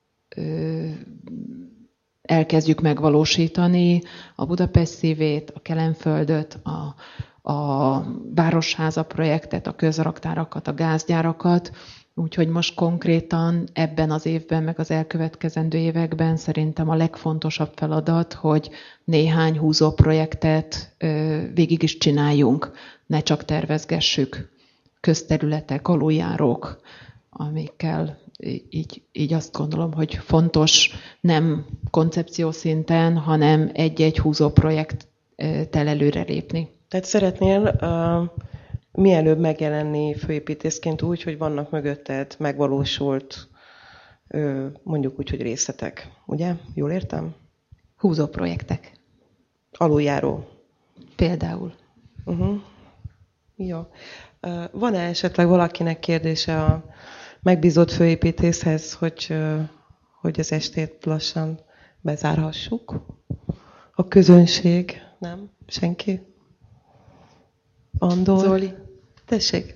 elkezdjük megvalósítani, a Budapest Szívét, a Kelenföldöt, a, a Városháza projektet, a közraktárakat, a gázgyárakat, úgyhogy most konkrétan ebben az évben, meg az elkövetkezendő években szerintem a legfontosabb feladat, hogy néhány húzó projektet végig is csináljunk, ne csak tervezgessük. Közterületek, aluljárók, amikkel így, így azt gondolom, hogy fontos nem koncepció szinten, hanem egy-egy húzó projekttel előre lépni. Tehát szeretnél uh, mielőbb megjelenni főépítészként úgy, hogy vannak mögötted megvalósult, uh, mondjuk úgy, hogy részletek, ugye? Jól értem? Húzó projektek. Aluljáró. Például. Uh-huh. Jó. Uh, van-e esetleg valakinek kérdése a megbízott főépítészhez, hogy, uh, hogy az estét lassan bezárhassuk? A közönség? Nem? Senki? Andor? Zoli? Tessék.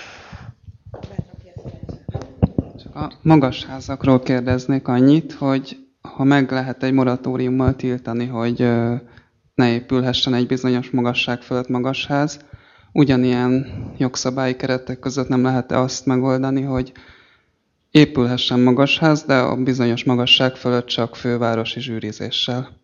Csak a magasházakról kérdeznék annyit, hogy ha meg lehet egy moratóriummal tiltani, hogy ne épülhessen egy bizonyos magasság fölött magasház, ugyanilyen jogszabályi keretek között nem lehet-e azt megoldani, hogy épülhessen magasház, de a bizonyos magasság fölött csak fővárosi zsűrizéssel?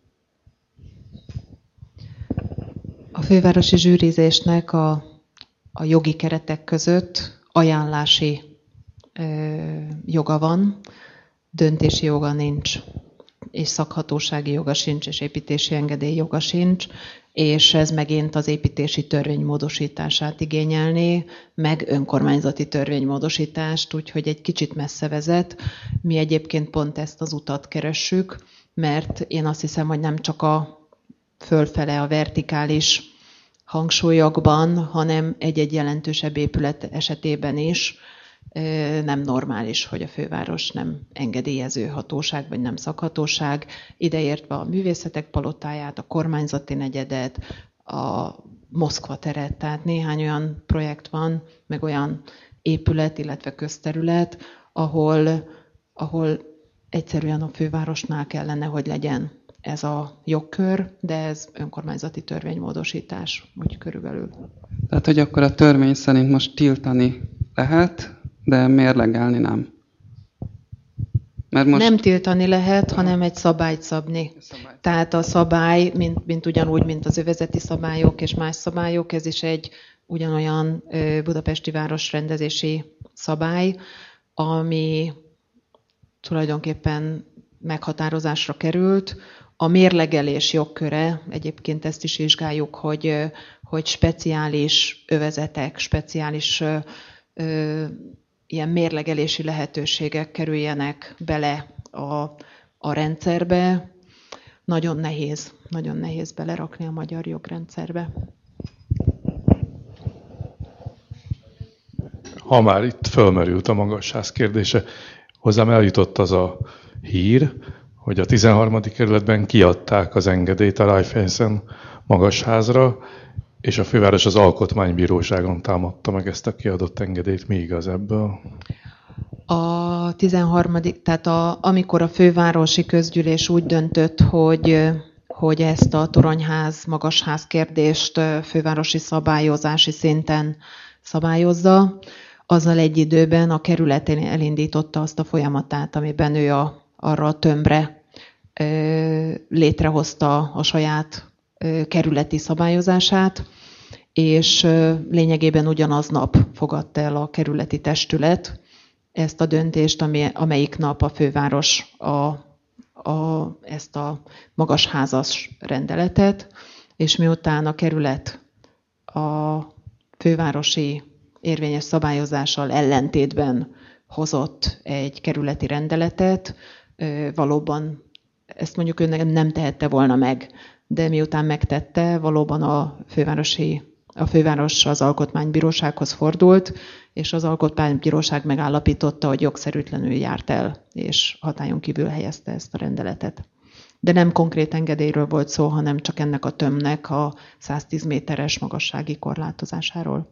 A fővárosi zsűrizésnek a, a jogi keretek között ajánlási ö, joga van, döntési joga nincs, és szakhatósági joga sincs, és építési engedély joga sincs, és ez megint az építési törvény módosítását igényelné, meg önkormányzati törvénymódosítást, úgyhogy egy kicsit messze vezet. Mi egyébként pont ezt az utat keressük, mert én azt hiszem, hogy nem csak a fölfele a vertikális hangsúlyokban, hanem egy-egy jelentősebb épület esetében is nem normális, hogy a főváros nem engedélyező hatóság, vagy nem szakhatóság, ideértve a művészetek palotáját, a kormányzati negyedet, a Moszkva teret, tehát néhány olyan projekt van, meg olyan épület, illetve közterület, ahol, ahol egyszerűen a fővárosnál kellene, hogy legyen ez a jogkör, de ez önkormányzati törvénymódosítás, úgy körülbelül. Tehát, hogy akkor a törvény szerint most tiltani lehet, de mérlegelni nem. Mert most... Nem tiltani lehet, hanem egy szabályt szabni. Szabály. Tehát a szabály, mint, mint ugyanúgy, mint az övezeti szabályok és más szabályok, ez is egy ugyanolyan budapesti városrendezési szabály, ami tulajdonképpen meghatározásra került. A mérlegelés jogköre, egyébként ezt is vizsgáljuk, hogy, hogy speciális övezetek, speciális ö, ilyen mérlegelési lehetőségek kerüljenek bele a, a rendszerbe. Nagyon nehéz, nagyon nehéz belerakni a magyar jogrendszerbe. Ha már itt fölmerült a magasház kérdése, hozzám eljutott az a hír, hogy a tizenharmadik kerületben kiadták az engedélyt a Raiffeisen magasházra, és a főváros az alkotmánybíróságon támadta meg ezt a kiadott engedélyt. Mi igaz ebből? A tizenharmadik tehát a, amikor a fővárosi közgyűlés úgy döntött, hogy, hogy ezt a toronyház, magasház kérdést fővárosi szabályozási szinten szabályozza, azzal egy időben a kerület elindította azt a folyamatát, amiben ő a, arra a tömbre ö, létrehozta a saját ö, kerületi szabályozását, és ö, lényegében ugyanaznap fogadta el a kerületi testület ezt a döntést, ami, amelyik nap a főváros a, a, ezt a magasházas rendeletet, és miután a kerület a fővárosi érvényes szabályozással ellentétben hozott egy kerületi rendeletet, valóban ezt mondjuk ő nem tehette volna meg, de miután megtette, valóban a fővárosi, a főváros az alkotmánybírósághoz fordult, és az alkotmánybíróság megállapította, hogy jogszerűtlenül járt el, és hatályon kívül helyezte ezt a rendeletet. De nem konkrét engedélyről volt szó, hanem csak ennek a tömbnek a száztíz méteres magassági korlátozásáról.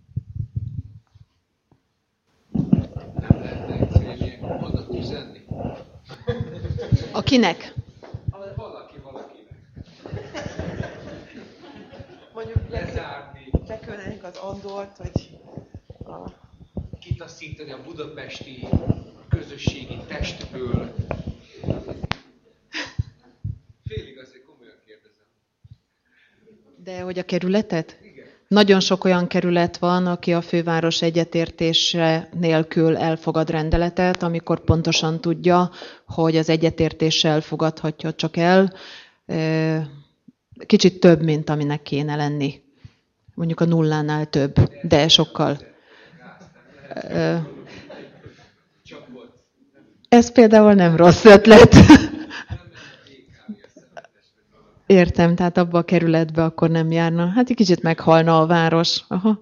Nem lehetne egyszerűen mondat üzenni? Akinek? Valaki valakinek. Mondjuk Lezárni. leküldenénk az Andort, hogy a... kitaszítani a budapesti közösségi testből. Félig azért komolyan kérdezem. De hogy a kerületet? Igen. Nagyon sok olyan kerület van, aki a főváros egyetértése nélkül elfogad rendeletet, amikor pontosan tudja, hogy az egyetértéssel fogadhatja csak el. Kicsit több, mint aminek kéne lenni. Mondjuk a nullánál több, de sokkal. Ez például nem rossz ötlet. Értem, tehát abba a kerületbe akkor nem járna. Hát egy kicsit meghalna a város. Aha.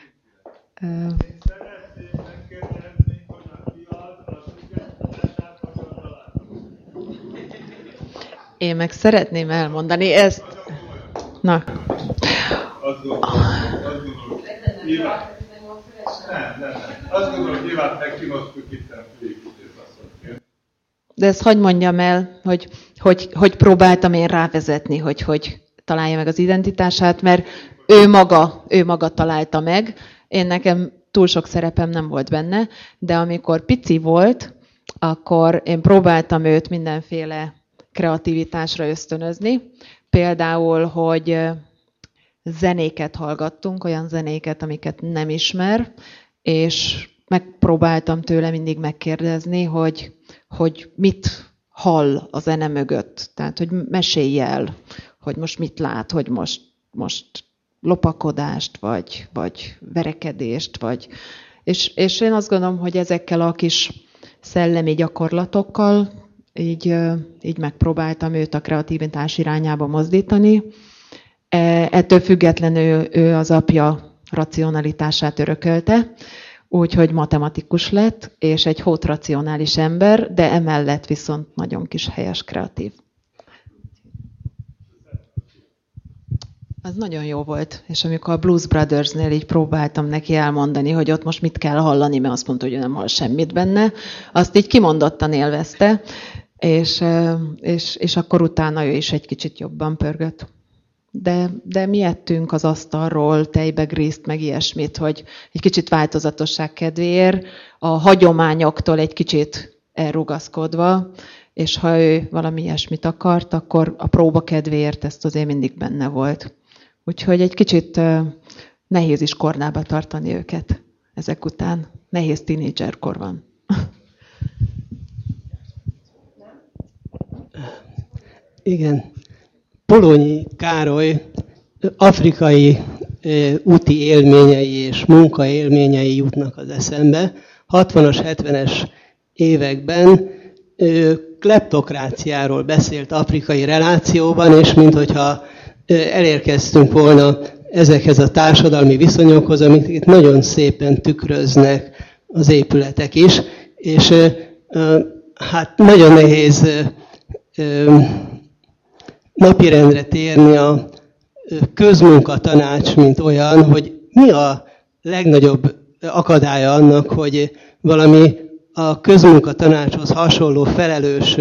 Én meg szeretném elmondani ezt. Na. Azt gondolom, nem, nem, nem. Azt gondolom, hogy nyilván megcsináltuk itt a főépítész. De ezt hadd mondjam el, hogy, hogy, hogy próbáltam én rávezetni, hogy, hogy találja meg az identitását, mert ő maga, ő maga találta meg. Én nekem túl sok szerepem nem volt benne, de amikor pici volt, akkor én próbáltam őt mindenféle kreativitásra ösztönözni. Például, hogy zenéket hallgattunk, olyan zenéket, amiket nem ismer, és megpróbáltam tőle mindig megkérdezni, hogy, hogy mit hall a zene mögött. Tehát, hogy mesélj el, hogy most mit lát, hogy most, most lopakodást, vagy, vagy verekedést, vagy... És, és én azt gondolom, hogy ezekkel a kis szellemi gyakorlatokkal így, így megpróbáltam őt a kreativitás irányába mozdítani. Ettől függetlenül ő az apja racionalitását örökölte, úgyhogy matematikus lett, és egy hótracionális ember, de emellett viszont nagyon kis helyes kreatív. Az nagyon jó volt, és amikor a Blues Brothersnél így próbáltam neki elmondani, hogy ott most mit kell hallani, mert azt mondta, hogy ő nem hall semmit benne, azt így kimondottan élvezte, és, és, és akkor utána ő is egy kicsit jobban pörgött. De, de mi ettünk az asztalról tejbegrészt, meg ilyesmit, hogy egy kicsit változatosság kedvéért, a hagyományoktól egy kicsit elrugaszkodva, és ha ő valami ilyesmit akart, akkor a próba kedvéért ezt azért mindig benne volt. Úgyhogy egy kicsit nehéz is kornába tartani őket ezek után. Nehéz tínédzserkor van. Igen. Polonyi Károly afrikai úti élményei és munkaélményei jutnak az eszembe. hatvanas, hetvenes években kleptokráciáról beszélt afrikai relációban, és minthogyha elérkeztünk volna ezekhez a társadalmi viszonyokhoz, amit itt nagyon szépen tükröznek az épületek is, és hát nagyon nehéz napirendre térni a közmunkatanács, mint olyan, hogy mi a legnagyobb akadálya annak, hogy valami a közmunkatanácshoz hasonló felelős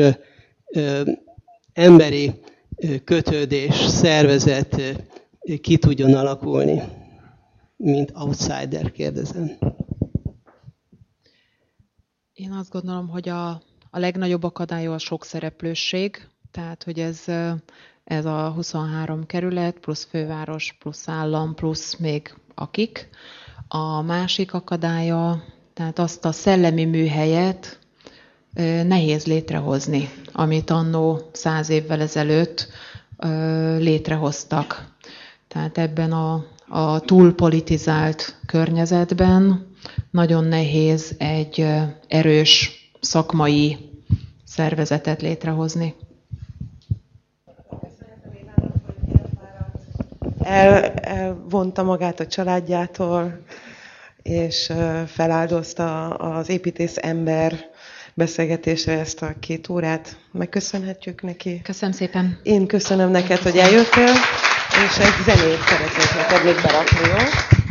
emberi kötődés, szervezet ki tudjon alakulni, mint outsider, kérdezem. Én azt gondolom, hogy a, a legnagyobb akadálya a sokszereplősség, tehát hogy ez, ez a huszonhárom kerület, plusz főváros, plusz állam, plusz még akik. A másik akadálya, tehát azt a szellemi műhelyet nehéz létrehozni, amit annó száz évvel ezelőtt létrehoztak. Tehát ebben a, a túlpolitizált környezetben nagyon nehéz egy erős szakmai szervezetet létrehozni. El, elvonta magát a családjától, és feláldozta az építész ember beszélgetésre ezt a két órát. Megköszönhetjük neki. Köszönöm szépen. Én köszönöm neked, hogy eljöttél, és egy zenét szeretnék neked még berakni, jó?